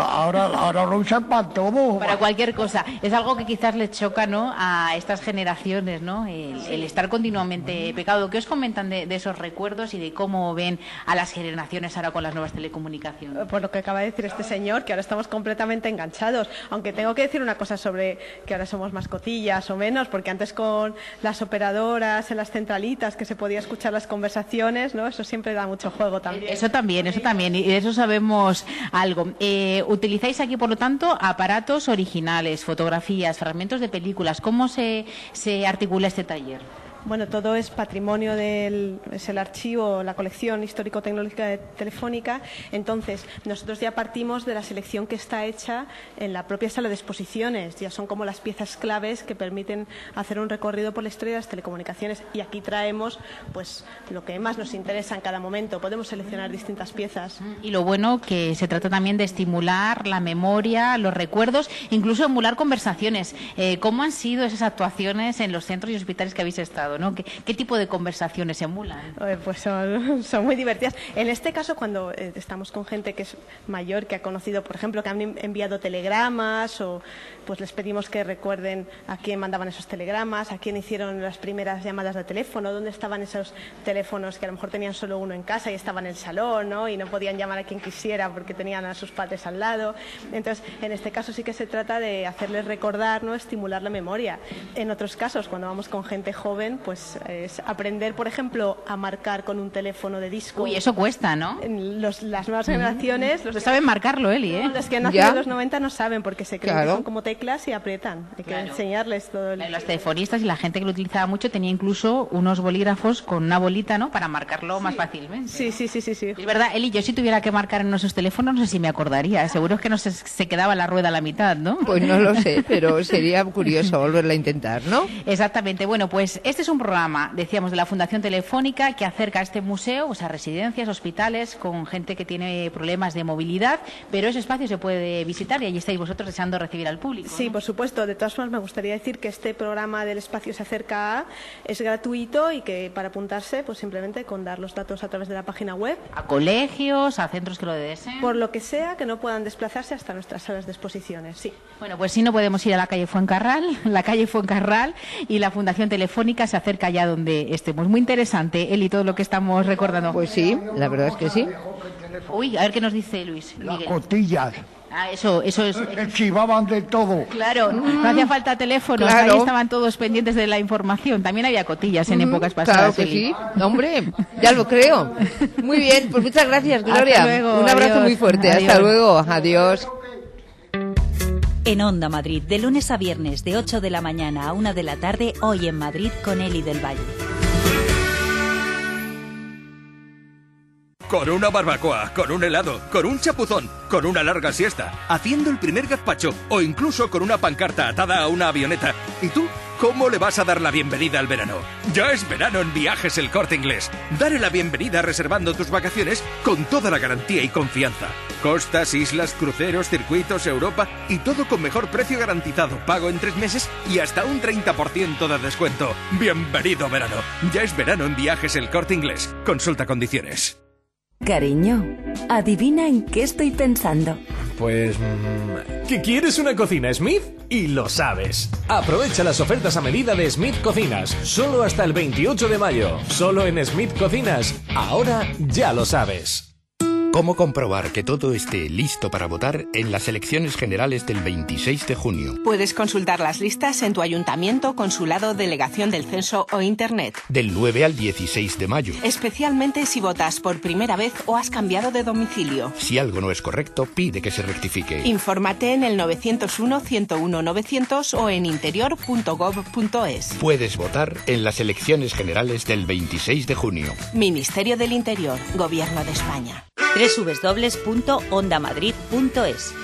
Ahora lo usan para todo. Para cualquier cosa. Es algo que quizás les choca, ¿no?, a estas generaciones, ¿no? El estar continuamente pegado. ¿Qué os comentan de esos recuerdos y de cómo ven a las generaciones ahora con las nuevas telecomunicaciones? Por lo que acaba de decir este señor, que ahora estamos completamente enganchados. Aunque tengo que decir una cosa sobre que ahora somos más cotillas o menos, porque antes con las operadoras en las centralitas que se podía escuchar las conversaciones, ¿no? Eso siempre da mucho juego también. Eso también, y de eso sabemos algo. Utilizáis aquí, por lo tanto, aparatos originales, fotografías, fragmentos de películas. ¿Cómo se articula este taller? Bueno, todo es patrimonio es el archivo, la colección histórico-tecnológica de Telefónica. Entonces, nosotros ya partimos de la selección que está hecha en la propia sala de exposiciones. Ya son como las piezas claves que permiten hacer un recorrido por la historia de las telecomunicaciones. Y aquí traemos, pues, lo que más nos interesa en cada momento. Podemos seleccionar distintas piezas. Y lo bueno que se trata también de estimular la memoria, los recuerdos, incluso emular conversaciones. ¿Cómo han sido esas actuaciones en los centros y hospitales que habéis estado, ¿no? ¿Qué tipo de conversaciones se emulan? Pues son muy divertidas. En este caso, cuando estamos con gente que es mayor, que ha conocido, por ejemplo, que han enviado telegramas, o pues les pedimos que recuerden a quién mandaban esos telegramas, a quién hicieron las primeras llamadas de teléfono, dónde estaban esos teléfonos que a lo mejor tenían solo uno en casa y estaban en el salón, ¿no? Y no podían llamar a quien quisiera porque tenían a sus padres al lado. Entonces, en este caso sí que se trata de hacerles recordar, ¿no?, estimular la memoria. En otros casos, cuando vamos con gente joven, pues es aprender, por ejemplo, a marcar con un teléfono de disco. Uy, eso cuesta, ¿no? Las nuevas generaciones... Los saben marcarlo, Eli, ¿eh? Los que han nacido en los 90 no saben, porque se creen que son como teclas y aprietan. Hay que enseñarles todo. Los telefonistas y la gente que lo utilizaba mucho tenía incluso unos bolígrafos con una bolita, ¿no?, para marcarlo más fácilmente. Sí. Es verdad, Eli, yo si tuviera que marcar en nuestros teléfonos, no sé si me acordaría. Seguro que no se quedaba la rueda a la mitad, ¿no? Pues no lo sé, pero sería curioso volverla a intentar, ¿no? Exactamente. Bueno, pues este es un programa, decíamos, de la Fundación Telefónica, que acerca a este museo, o sea, residencias, hospitales, con gente que tiene problemas de movilidad, pero ese espacio se puede visitar y allí estáis vosotros deseando recibir al público, ¿no? Sí, por supuesto. De todas formas, me gustaría decir que este programa del espacio se acerca a es gratuito y que para apuntarse, pues simplemente con dar los datos a través de la página web. A colegios, a centros que lo deseen. Por lo que sea, que no puedan desplazarse hasta nuestras salas de exposiciones, sí. Bueno, pues si no podemos ir a la calle Fuencarral, y la Fundación Telefónica se acerca ya donde estemos. Muy interesante, Eli, todo lo que estamos recordando. Pues sí, la verdad es que sí. Uy, a ver qué nos dice Luis. Las Miguel. cotillas. Eso es. Chivaban de todo. Claro, no hacía falta teléfonos, ahí estaban todos pendientes de la información. También había cotillas en épocas pasadas. Claro que sí, hombre, ya lo creo. Muy bien, pues muchas gracias, Gloria. Hasta luego, un abrazo adiós. muy fuerte, Adiós. hasta luego, adiós. En Onda Madrid, de lunes a viernes, de 8 de la mañana a 1 de la tarde, Hoy en Madrid, con Eli del Valle. Con una barbacoa, con un helado, con un chapuzón, con una larga siesta, haciendo el primer gazpacho o incluso con una pancarta atada a una avioneta. ¿Y tú? ¿Cómo le vas a dar la bienvenida al verano? Ya es verano en Viajes El Corte Inglés. Dale la bienvenida reservando tus vacaciones con toda la garantía y confianza. Costas, islas, cruceros, circuitos, Europa y todo con mejor precio garantizado, pago en 3 meses y hasta un 30% de descuento. Bienvenido verano. Ya es verano en Viajes El Corte Inglés. Consulta condiciones. Cariño, adivina en qué estoy pensando. Pues... ¿que quieres una cocina Smith? Y lo sabes. Aprovecha las ofertas a medida de Smith Cocinas. Solo hasta el 28 de mayo. Solo en Smith Cocinas. Ahora ya lo sabes. ¿Cómo comprobar que todo esté listo para votar en las elecciones generales del 26 de junio? Puedes consultar las listas en tu ayuntamiento, consulado, delegación del censo o internet. Del 9 al 16 de mayo. Especialmente si votas por primera vez o has cambiado de domicilio. Si algo no es correcto, pide que se rectifique. Infórmate en el 901-101-900 o en interior.gov.es. Puedes votar en las elecciones generales del 26 de junio. Ministerio del Interior, Gobierno de España. www.ondamadrid.es.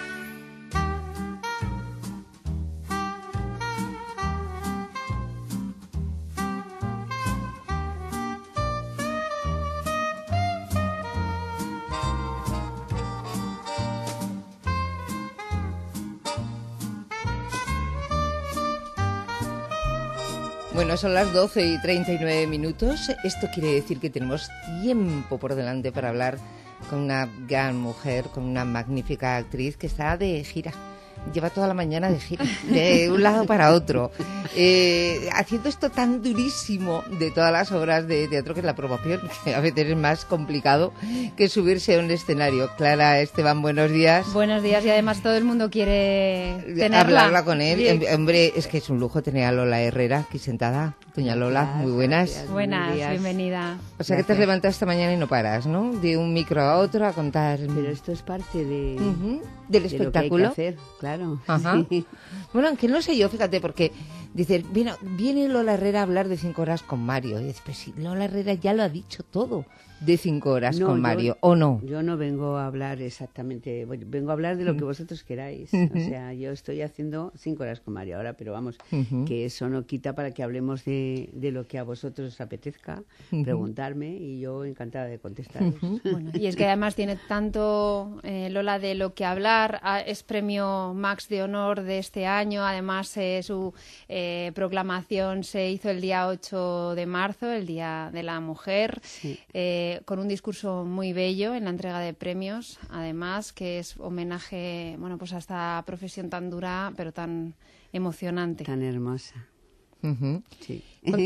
Bueno, son las 12:39. Esto quiere decir que tenemos tiempo por delante para hablar con una gran mujer, con una magnífica actriz que está de gira. Lleva toda la mañana de gira, de un lado para otro, haciendo esto tan durísimo de todas las obras de teatro que es la promoción, que a veces es más complicado que subirse a un escenario. Clara Esteban, buenos días. Buenos días, y además todo el mundo quiere tenerla. Hablarla con él. Hombre, es que es un lujo tener a Lola Herrera aquí sentada. Doña Lola, muy buenas. Buenas, bienvenida. O sea, que te has levantado esta mañana y no paras, ¿no? De un micro a otro a contar. Pero esto es parte de, del espectáculo. Lo que hay que hacer, claro. Ajá. Sí. Bueno, aunque no sé yo, fíjate, porque dice, viene Lola Herrera a hablar de 5 horas con Mario. Y dices, pues sí, Lola Herrera ya lo ha dicho todo de 5 horas con Mario, ¿o no? Yo no vengo a hablar exactamente, vengo a hablar de lo que vosotros queráis. O sea, yo estoy haciendo 5 horas con Mario ahora, pero vamos, que eso no quita para que hablemos de lo que a vosotros os apetezca preguntarme, y yo encantada de contestaros. Bueno, y es que además tiene tanto, Lola, de lo que hablar. Es premio Max de Honor de este año. Además, su proclamación se hizo el día 8 de marzo, el Día de la Mujer. Sí. Con un discurso muy bello en la entrega de premios, además, que es homenaje, bueno, pues a esta profesión tan dura, pero tan emocionante. Tan hermosa. Sí.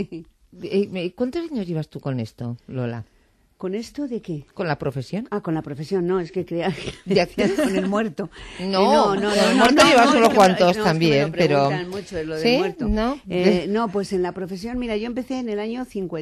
¿Cuántos años llevas tú con esto, Lola? ¿Con esto de qué? ¿Con la profesión? Ah, con la profesión, no, es que creía que con el muerto. No, el muerto lleva solo cuantos también, pero... mucho lo del ¿sí? muerto. ¿No? No, pues en la profesión, mira, yo empecé en el año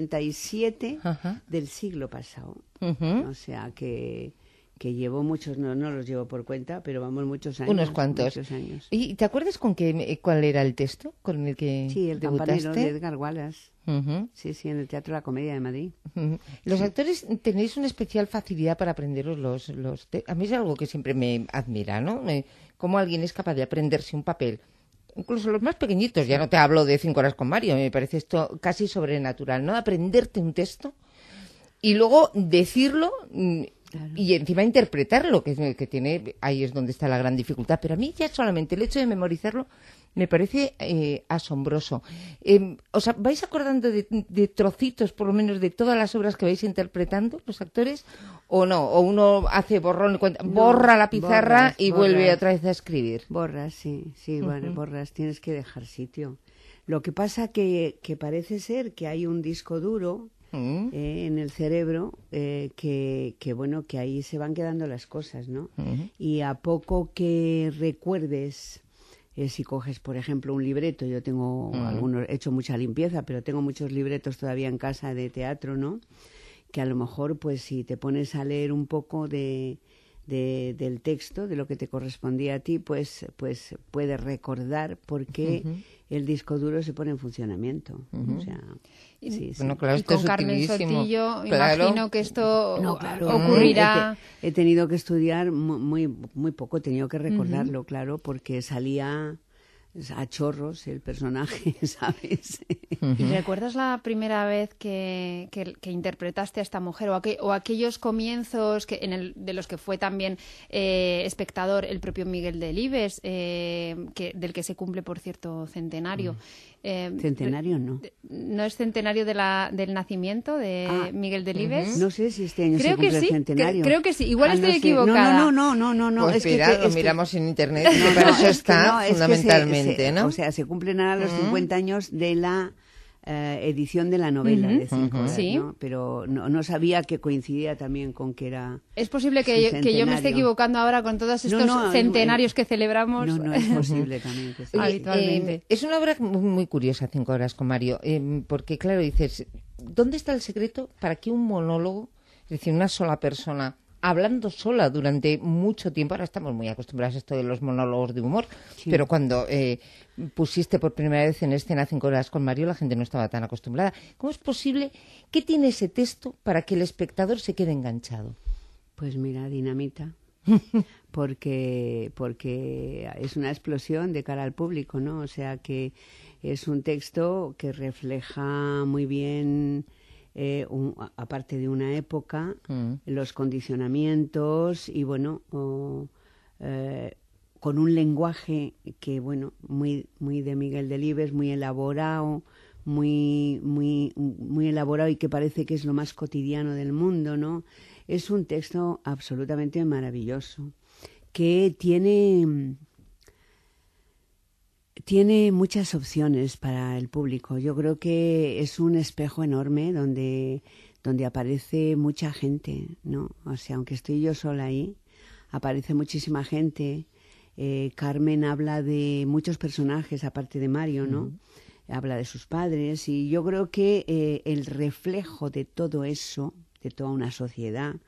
57 del siglo pasado. O sea que llevo muchos, no los llevo por cuenta, pero vamos, muchos años. Unos cuantos. Muchos años. ¿Y te acuerdas cuál era el texto con el que Sí, el debutaste? Campanero de Edgar Wallace. Sí, en el Teatro La Comedia de Madrid. Los actores tenéis una especial facilidad para aprenderos los a mí es algo que siempre me admira, ¿no? Cómo alguien es capaz de aprenderse un papel. Incluso los más pequeñitos, ya no te hablo de 5 horas con Mario, me parece esto casi sobrenatural, ¿no? Aprenderte un texto y luego decirlo... Claro. Y encima interpretarlo, que tiene, ahí es donde está la gran dificultad. Pero a mí ya solamente el hecho de memorizarlo me parece asombroso. ¿Os vais acordando de trocitos, por lo menos, de todas las obras que vais interpretando, los actores? ¿O no? ¿O uno hace borrón y cuenta, borra la pizarra y vuelve otra vez a escribir? Borras, sí, bueno, borras, tienes que dejar sitio. Lo que pasa que parece ser que hay un disco duro... en el cerebro que bueno, que ahí se van quedando las cosas, ¿no? Y a poco que recuerdes, si coges, por ejemplo, un libreto, yo tengo he hecho mucha limpieza, pero tengo muchos libretos todavía en casa de teatro, ¿no? Que a lo mejor, pues si te pones a leer un poco del texto, de lo que te correspondía a ti, pues puedes recordar por qué el disco duro se pone en funcionamiento. O sea, sí. Bueno, claro, y con Carmen Sotillo, imagino que esto ocurrirá. He tenido que estudiar muy poco, he tenido que recordarlo, claro, porque salía a chorros el personaje, ¿sabes? ¿Y recuerdas la primera vez que interpretaste a esta mujer o aquellos comienzos de los que fue también espectador el propio Miguel Delibes, del que se cumple, por cierto, centenario? Centenario no. ¿No es centenario del nacimiento de Miguel Delibes? No sé si este año se cumple el centenario. Creo que sí, igual estoy equivocada. No. Pues lo miramos en internet, que para eso está fundamentalmente, ¿no? O sea, se cumplen ahora los 50 años de la edición de la novela de 5 horas, Sí. ¿no? Pero no sabía que coincidía también con que era... Es posible que yo me esté equivocando ahora con todos estos centenarios que celebramos. No, es posible también que sí. Habitualmente. Es una obra muy curiosa, 5 horas con Mario, porque claro, dices, ¿dónde está el secreto para que un monólogo, es decir, una sola persona, hablando sola durante mucho tiempo, ahora estamos muy acostumbrados a esto de los monólogos de humor, Sí. pero cuando pusiste por primera vez en escena 5 horas con Mario, la gente no estaba tan acostumbrada. ¿Cómo es posible? ¿Qué tiene ese texto para que el espectador se quede enganchado? Pues mira, dinamita. porque es una explosión de cara al público, ¿no? O sea que es un texto que refleja muy bien, aparte de una época, los condicionamientos y bueno, con un lenguaje que bueno, muy de Miguel Delibes, muy elaborado, muy elaborado y que parece que es lo más cotidiano del mundo, ¿no? Es un texto absolutamente maravilloso que tiene muchas opciones para el público. Yo creo que es un espejo enorme donde aparece mucha gente, ¿no? O sea, aunque estoy yo sola ahí, aparece muchísima gente. Carmen habla de muchos personajes, aparte de Mario, ¿no? Habla de sus padres y yo creo que el reflejo de todo eso, de toda una sociedad,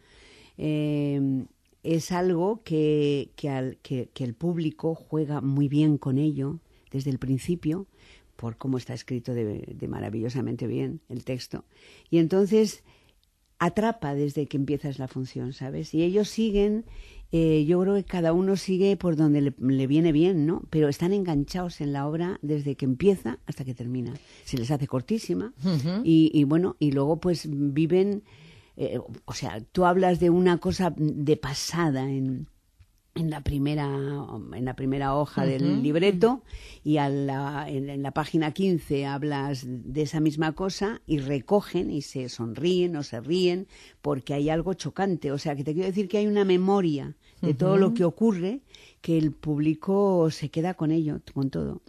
es algo que el público juega muy bien con ello desde el principio, por cómo está escrito de maravillosamente bien el texto. Y entonces atrapa desde que empiezas la función, ¿sabes? Y ellos siguen, yo creo que cada uno sigue por donde le viene bien, ¿no? Pero están enganchados en la obra desde que empieza hasta que termina. Se les hace cortísima y bueno, y luego pues viven... o sea, tú hablas de una cosa de pasada en la primera hoja del libreto y en la página 15 hablas de esa misma cosa y recogen y se sonríen o se ríen porque hay algo chocante. O sea, que te quiero decir que hay una memoria de todo lo que ocurre que el público se queda con ello, con todo.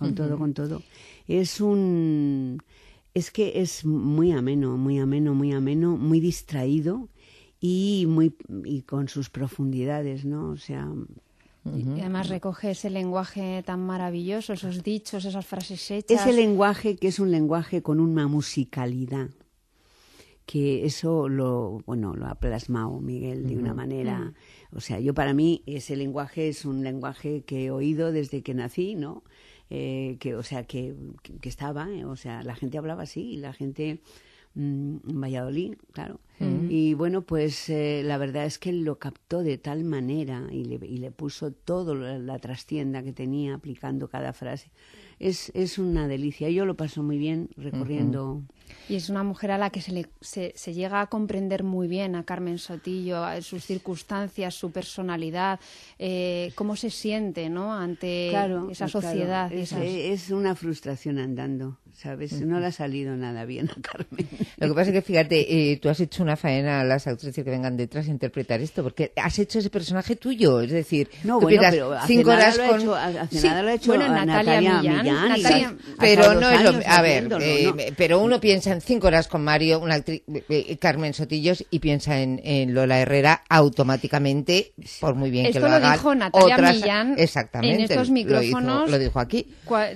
Es que es muy ameno, muy distraído y con sus profundidades, ¿no? O sea... Y además recoge ese lenguaje tan maravilloso, esos dichos, esas frases hechas. Ese lenguaje que es un lenguaje con una musicalidad, que eso lo ha plasmado Miguel de una manera... O sea, para mí ese lenguaje es un lenguaje que he oído desde que nací, ¿no? Que estaba, o sea, la gente hablaba así, y la gente en Valladolid, claro. Y bueno, pues la verdad es que lo captó de tal manera y le puso todo la trastienda que tenía aplicando cada frase. Es una delicia. Yo lo paso muy bien recorriendo. Y es una mujer a la que se llega a comprender muy bien, a Carmen Sotillo, a sus circunstancias, su personalidad, cómo se siente, ¿no? Ante esa sociedad. Claro. Es una frustración andando, ¿sabes? No le ha salido nada bien a Carmen. Lo que pasa es que, fíjate, tú has hecho una faena a las actrices que vengan detrás a interpretar esto, porque has hecho ese personaje tuyo, es decir, no, tú bueno, piensas pero hace 5 horas nada con... nada lo ha hecho Natalia Millán. Pero no es lo... A ver, pero uno piensa en 5 horas con Mario, una actriz, Carmen Sotillos, y piensa en Lola Herrera automáticamente, por muy bien esto que lo hagan. Esto lo dijo Natalia otras, Millán exactamente, en estos micrófonos. Lo dijo aquí.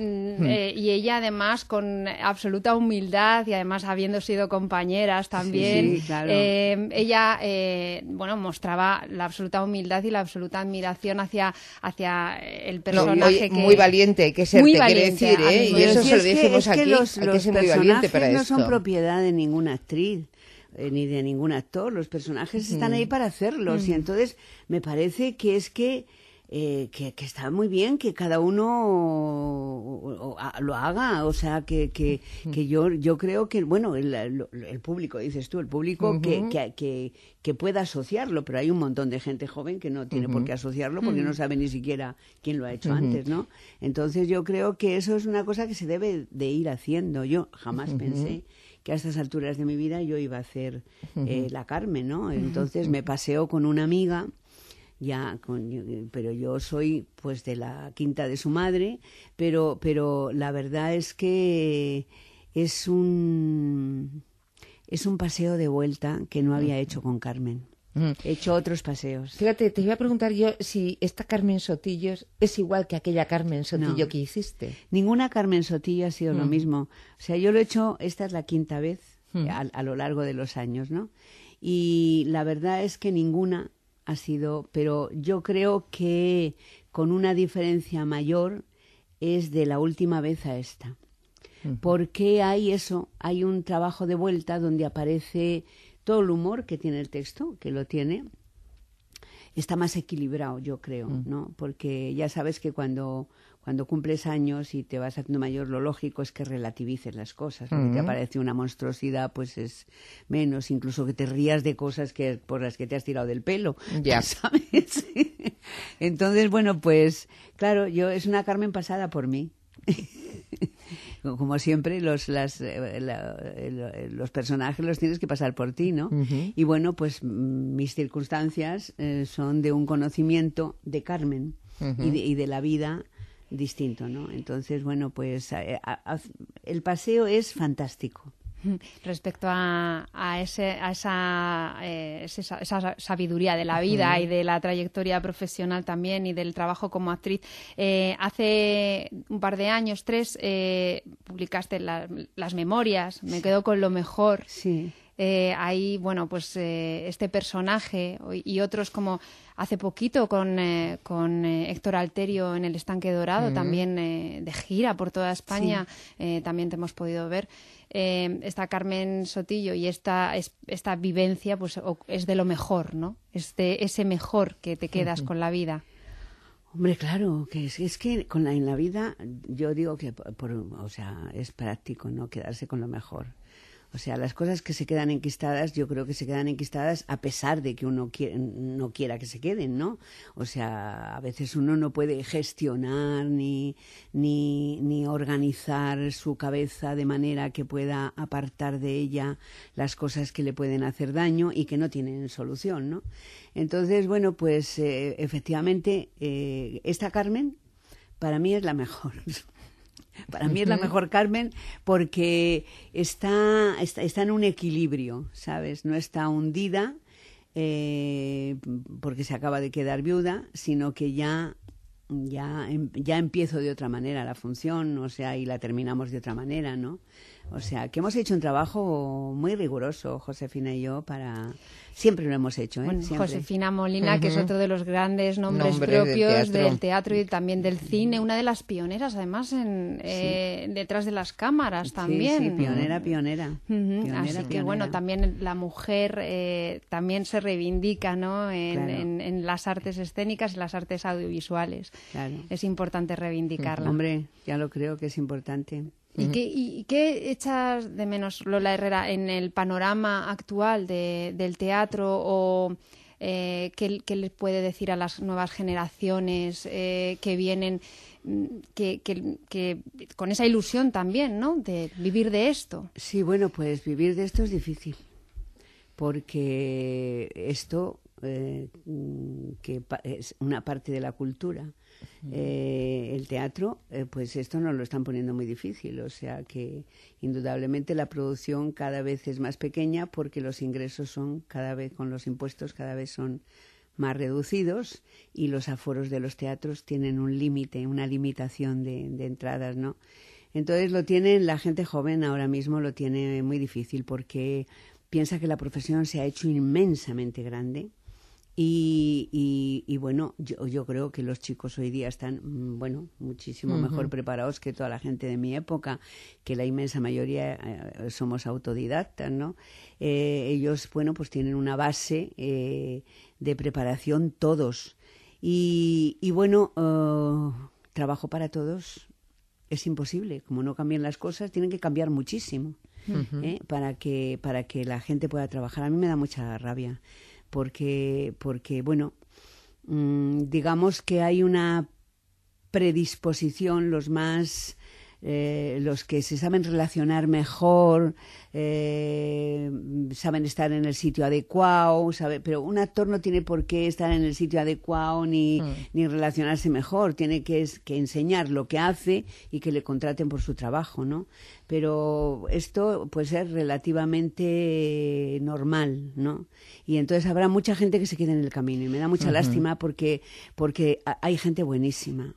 Y ella además con absoluta humildad y además habiendo sido compañeras también, sí, claro. Ella mostraba la absoluta humildad y la absoluta admiración hacia el personaje. Muy valiente, hay que ser, te quiere decir, y eso se lo dijimos aquí, hay que ser muy valiente para esto. No son propiedad de ninguna actriz ni de ningún actor, los personajes están ahí para hacerlos y entonces me parece que es que está muy bien que cada uno lo haga, o sea, que yo creo que, bueno, el público, dices tú, el público que pueda asociarlo, pero hay un montón de gente joven que no tiene por qué asociarlo porque no sabe ni siquiera quién lo ha hecho antes, ¿no? Entonces yo creo que eso es una cosa que se debe de ir haciendo. Yo jamás pensé que a estas alturas de mi vida yo iba a hacer la Carmen, ¿no? Entonces me paseo con una amiga, pero yo soy pues de la quinta de su madre, pero la verdad es que es un paseo de vuelta que no había hecho con Carmen. He hecho otros paseos. Fíjate, te iba a preguntar yo si esta Carmen Sotillo es igual que aquella Carmen Sotillo que hiciste. Ninguna Carmen Sotillo ha sido lo mismo. O sea, yo lo he hecho, esta es la 5ª vez a lo largo de los años, ¿no? Y la verdad es que ninguna ha sido, pero yo creo que con una diferencia mayor es de la última vez a esta. Porque hay eso, hay un trabajo de vuelta donde aparece todo el humor que tiene el texto, que lo tiene, está más equilibrado, yo creo, ¿no? Porque ya sabes que cuando cumples años y te vas haciendo mayor, lo lógico es que relativices las cosas. Lo que te parece una monstruosidad, pues es menos, incluso que te rías de cosas por las que te has tirado del pelo, ya ¿sabes? Entonces, bueno, pues claro, es una Carmen pasada por mí. Como siempre, los personajes los tienes que pasar por ti, ¿no? Y bueno, pues mis circunstancias son de un conocimiento de Carmen y de la vida distinto, ¿no? Entonces, bueno, pues el paseo es fantástico. Respecto a esa sabiduría de la vida y de la trayectoria profesional también y del trabajo como actriz, hace un par de años, 3, publicaste las memorias, Me quedo con lo mejor. Sí. Ahí, bueno, pues este personaje y otros como hace poquito con Héctor Alterio en El Estanque Dorado, también de gira por toda España, también te hemos podido ver. Esta Carmen Sotillo y esta vivencia pues es de lo mejor, ¿no? Es de ese mejor que te quedas con la vida. Hombre, claro, que es que en la vida yo digo que o sea, es práctico, ¿no? Quedarse con lo mejor. O sea, las cosas que se quedan enquistadas, yo creo que se quedan enquistadas a pesar de que uno no quiera que se queden, ¿no? O sea, a veces uno no puede gestionar ni organizar su cabeza de manera que pueda apartar de ella las cosas que le pueden hacer daño y que no tienen solución, ¿no? Entonces, bueno, pues efectivamente, esta Carmen para mí es la mejor. Para mí es la mejor Carmen porque está en un equilibrio, ¿sabes? No está hundida porque se acaba de quedar viuda, sino que ya empiezo de otra manera la función, o sea, y la terminamos de otra manera, ¿no? O sea, que hemos hecho un trabajo muy riguroso, Josefina y yo, siempre lo hemos hecho, ¿eh? Bueno, siempre. Josefina Molina, que es otro de los grandes nombres propios del teatro y también del cine, una de las pioneras, además, detrás de las cámaras también. Sí, pionera. Así que, bueno, también la mujer también se reivindica, ¿no? En las artes escénicas y las artes audiovisuales. Claro. Es importante reivindicarla. Hombre, ya lo creo que es importante. ¿Y qué echas de menos, Lola Herrera, en el panorama actual del teatro o qué le puede decir a las nuevas generaciones que vienen que con esa ilusión también, ¿no?, de vivir de esto? Sí, bueno, pues vivir de esto es difícil porque esto que es una parte de la cultura. El teatro, pues esto nos lo están poniendo muy difícil, o sea que indudablemente la producción cada vez es más pequeña porque los ingresos son cada vez, con los impuestos, cada vez son más reducidos y los aforos de los teatros tienen un límite, una limitación de entradas, ¿no? Entonces la gente joven ahora mismo lo tiene muy difícil porque piensa que la profesión se ha hecho inmensamente grande. Y bueno, yo creo que los chicos hoy día están, muchísimo mejor preparados que toda la gente de mi época, que la inmensa mayoría somos autodidactas, ¿no? Ellos, pues tienen una base de preparación todos. Y bueno, trabajo para todos es imposible. Como no cambian las cosas, tienen que cambiar muchísimo para que la gente pueda trabajar. A mí me da mucha rabia. Porque bueno, digamos que hay una predisposición, los más los que se saben relacionar mejor, saben estar en el sitio adecuado, pero un actor no tiene por qué estar en el sitio adecuado ni relacionarse mejor, tiene que enseñar lo que hace y que le contraten por su trabajo, ¿no? Pero esto puede ser relativamente normal, ¿no? Y entonces habrá mucha gente que se quede en el camino y me da mucha lástima porque hay gente buenísima.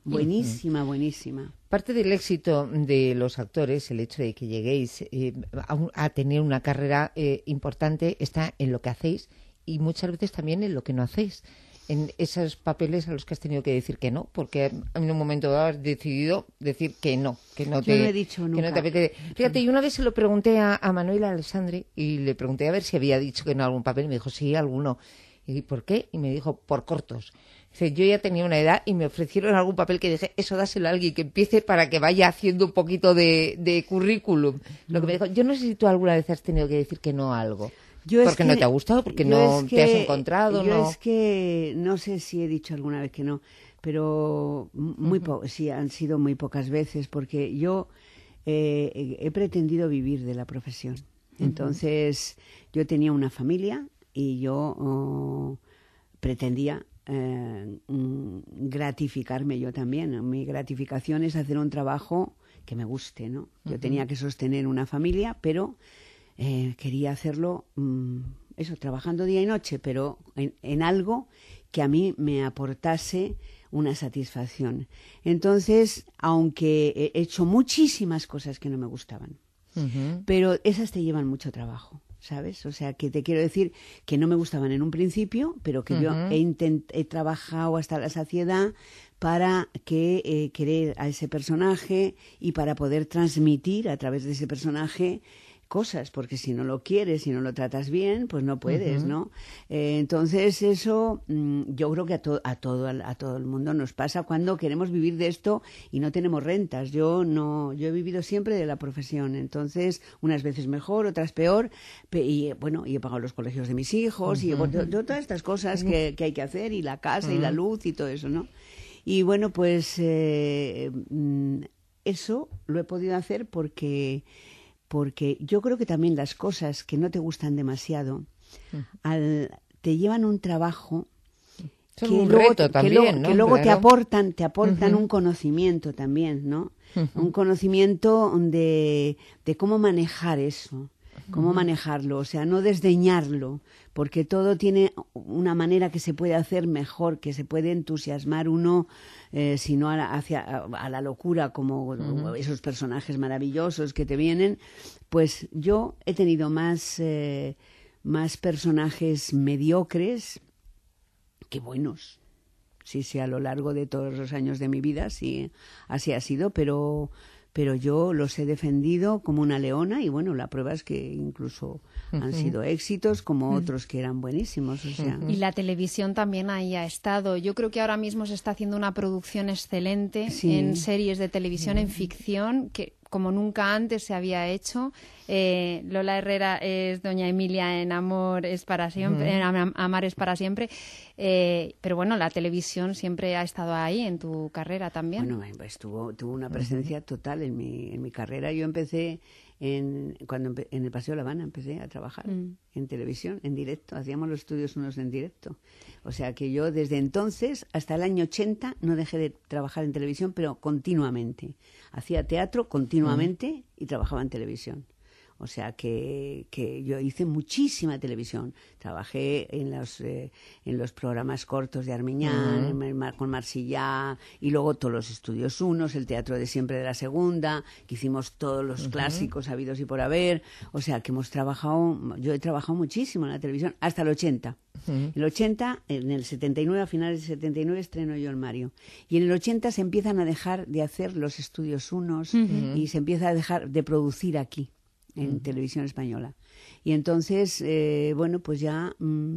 Parte del éxito de los actores, el hecho de que lleguéis a tener una carrera importante, está en lo que hacéis y muchas veces también en lo que no hacéis. En esos papeles a los que has tenido que decir que no, porque en un momento dado has decidido decir que no te, yo no he dicho nunca. Que no te apetece. Fíjate, yo una vez se lo pregunté a Manuel Alessandri y le pregunté a ver si había dicho que no a algún papel y me dijo, sí, alguno. Y ¿por qué? Y me dijo, por cortos. Dice, yo ya tenía una edad y me ofrecieron algún papel que dije, eso dáselo a alguien que empiece para que vaya haciendo un poquito de currículum. Lo que me dijo, yo no sé si tú alguna vez has tenido que decir que no a algo. Porque no te ha gustado, porque no te has encontrado. Es que no sé si he dicho alguna vez que no, pero sí, han sido muy pocas veces, porque yo he pretendido vivir de la profesión. Entonces, yo tenía una familia y yo pretendía gratificarme yo también. Mi gratificación es hacer un trabajo que me guste, ¿no? Yo tenía que sostener una familia, pero quería hacerlo, trabajando día y noche, pero en algo que a mí me aportase una satisfacción. Entonces, aunque he hecho muchísimas cosas que no me gustaban, pero esas te llevan mucho trabajo, ¿sabes? O sea, que te quiero decir que no me gustaban en un principio, pero que yo he trabajado hasta la saciedad para querer a ese personaje y para poder transmitir a través de ese personaje cosas, porque si no lo quieres, si no lo tratas bien, pues no puedes, ¿no? Entonces eso yo creo que a todo el mundo nos pasa cuando queremos vivir de esto y no tenemos rentas. Yo he vivido siempre de la profesión, entonces unas veces mejor, otras peor, y he pagado los colegios de mis hijos y todas estas cosas que hay que hacer, y la casa y la luz y todo eso, ¿no? Y bueno, pues eso lo he podido hacer porque yo creo que también las cosas que no te gustan demasiado te llevan un trabajo que luego te aportan un conocimiento también, ¿no? Un conocimiento de cómo manejar eso, cómo manejarlo, o sea, no desdeñarlo, porque todo tiene una manera que se puede hacer mejor, que se puede entusiasmar uno, si no a la locura, como esos personajes maravillosos que te vienen. Pues yo he tenido más personajes mediocres que buenos. Sí, a lo largo de todos los años de mi vida, sí, así ha sido, pero yo los he defendido como una leona y bueno, la prueba es que incluso han sido éxitos como otros que eran buenísimos. O sea. Y la televisión también ahí ha estado. Yo creo que ahora mismo se está haciendo una producción excelente en series de televisión, en ficción, que como nunca antes se había hecho. Lola Herrera es Doña Emilia en Amor es para siempre, en Amar es para siempre. Pero bueno, la televisión siempre ha estado ahí en tu carrera también. Bueno, pues tuvo una presencia total en mi carrera. Yo empecé en el Paseo de La Habana, empecé a trabajar en televisión, en directo. Hacíamos los estudios unos en directo. O sea que yo desde entonces hasta el año 80 no dejé de trabajar en televisión, pero continuamente. Hacía teatro continuamente y trabajaba en televisión. O sea que yo hice muchísima televisión. Trabajé en los programas cortos de Armiñán, con Marsillá, y luego todos los estudios unos, el teatro de siempre de la segunda, que hicimos todos los clásicos habidos y por haber. O sea que yo he trabajado muchísimo en la televisión hasta el 80. El 80, en el 79, a finales del 79, estreno yo el Mario. Y en el 80 se empiezan a dejar de hacer los estudios unos y se empieza a dejar de producir aquí, en televisión española. Y entonces, pues ya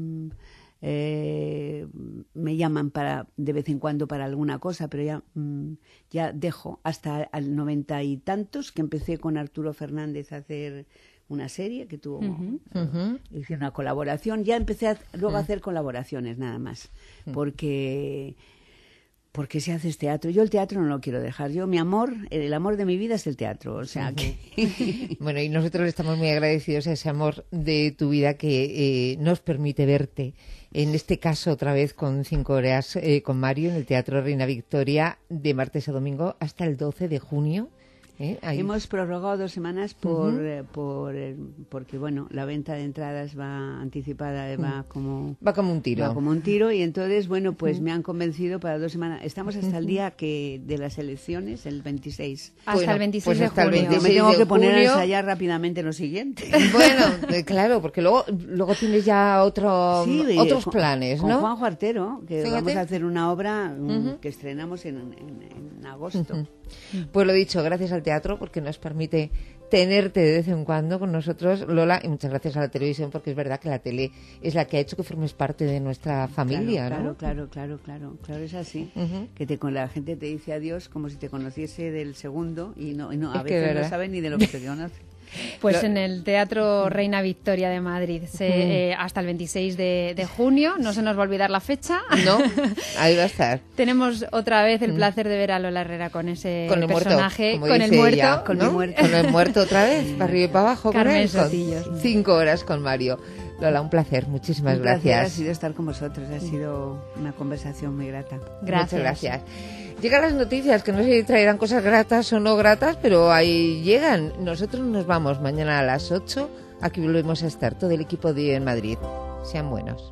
me llaman de vez en cuando para alguna cosa, pero ya dejo hasta al 90 y tantos, que empecé con Arturo Fernández a hacer una serie que tuvo, hice una colaboración. Ya empecé luego a hacer colaboraciones nada más, porque ¿por qué se hace teatro? Yo el teatro no lo quiero dejar. Yo, mi amor, el amor de mi vida es el teatro. O sea que... Bueno, y nosotros estamos muy agradecidos a ese amor de tu vida que nos permite verte. En este caso, otra vez con 5 horas con Mario en el Teatro Reina Victoria de martes a domingo hasta el 12 de junio. Hemos prorrogado 2 semanas porque bueno, la venta de entradas va anticipada, va como un tiro. Va como un tiro, y entonces bueno, pues me han convencido para 2 semanas. Estamos hasta el día de las elecciones, el 26. Hasta el 26 de junio. Yo me tengo que poner a ensayar rápidamente lo siguiente. Bueno, claro, porque luego tienes ya otros planes, ¿no? Con Juanjo Artero, que vamos a hacer una obra que estrenamos en agosto. Pues lo dicho, gracias al teatro porque nos permite tenerte de vez en cuando con nosotros, Lola, y muchas gracias a la televisión porque es verdad que la tele es la que ha hecho que formes parte de nuestra familia, ¿no? Claro, es así. Que la gente te dice adiós como si te conociese del segundo y no a veces no saben ni de lo que te conoce. Pues en el Teatro Reina Victoria de Madrid hasta el 26 de junio, no se nos va a olvidar la fecha. No, ahí va a estar. Tenemos otra vez el placer de ver a Lola Herrera con ese personaje, con el muerto, con el muerto otra vez, para arriba y para abajo, Carmen con Sotillos. 5 horas con Mario. Lola, un placer, muchísimas gracias. Un placer ha sido estar con vosotros, ha sido una conversación muy grata. Muchas gracias. Llegan las noticias, que no sé si traerán cosas gratas o no gratas, pero ahí llegan. Nosotros nos vamos mañana a las 8. Aquí volvemos a estar, todo el equipo de en Madrid. Sean buenos.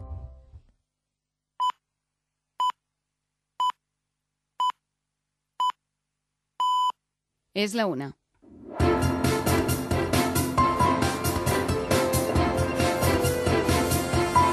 Es la 1.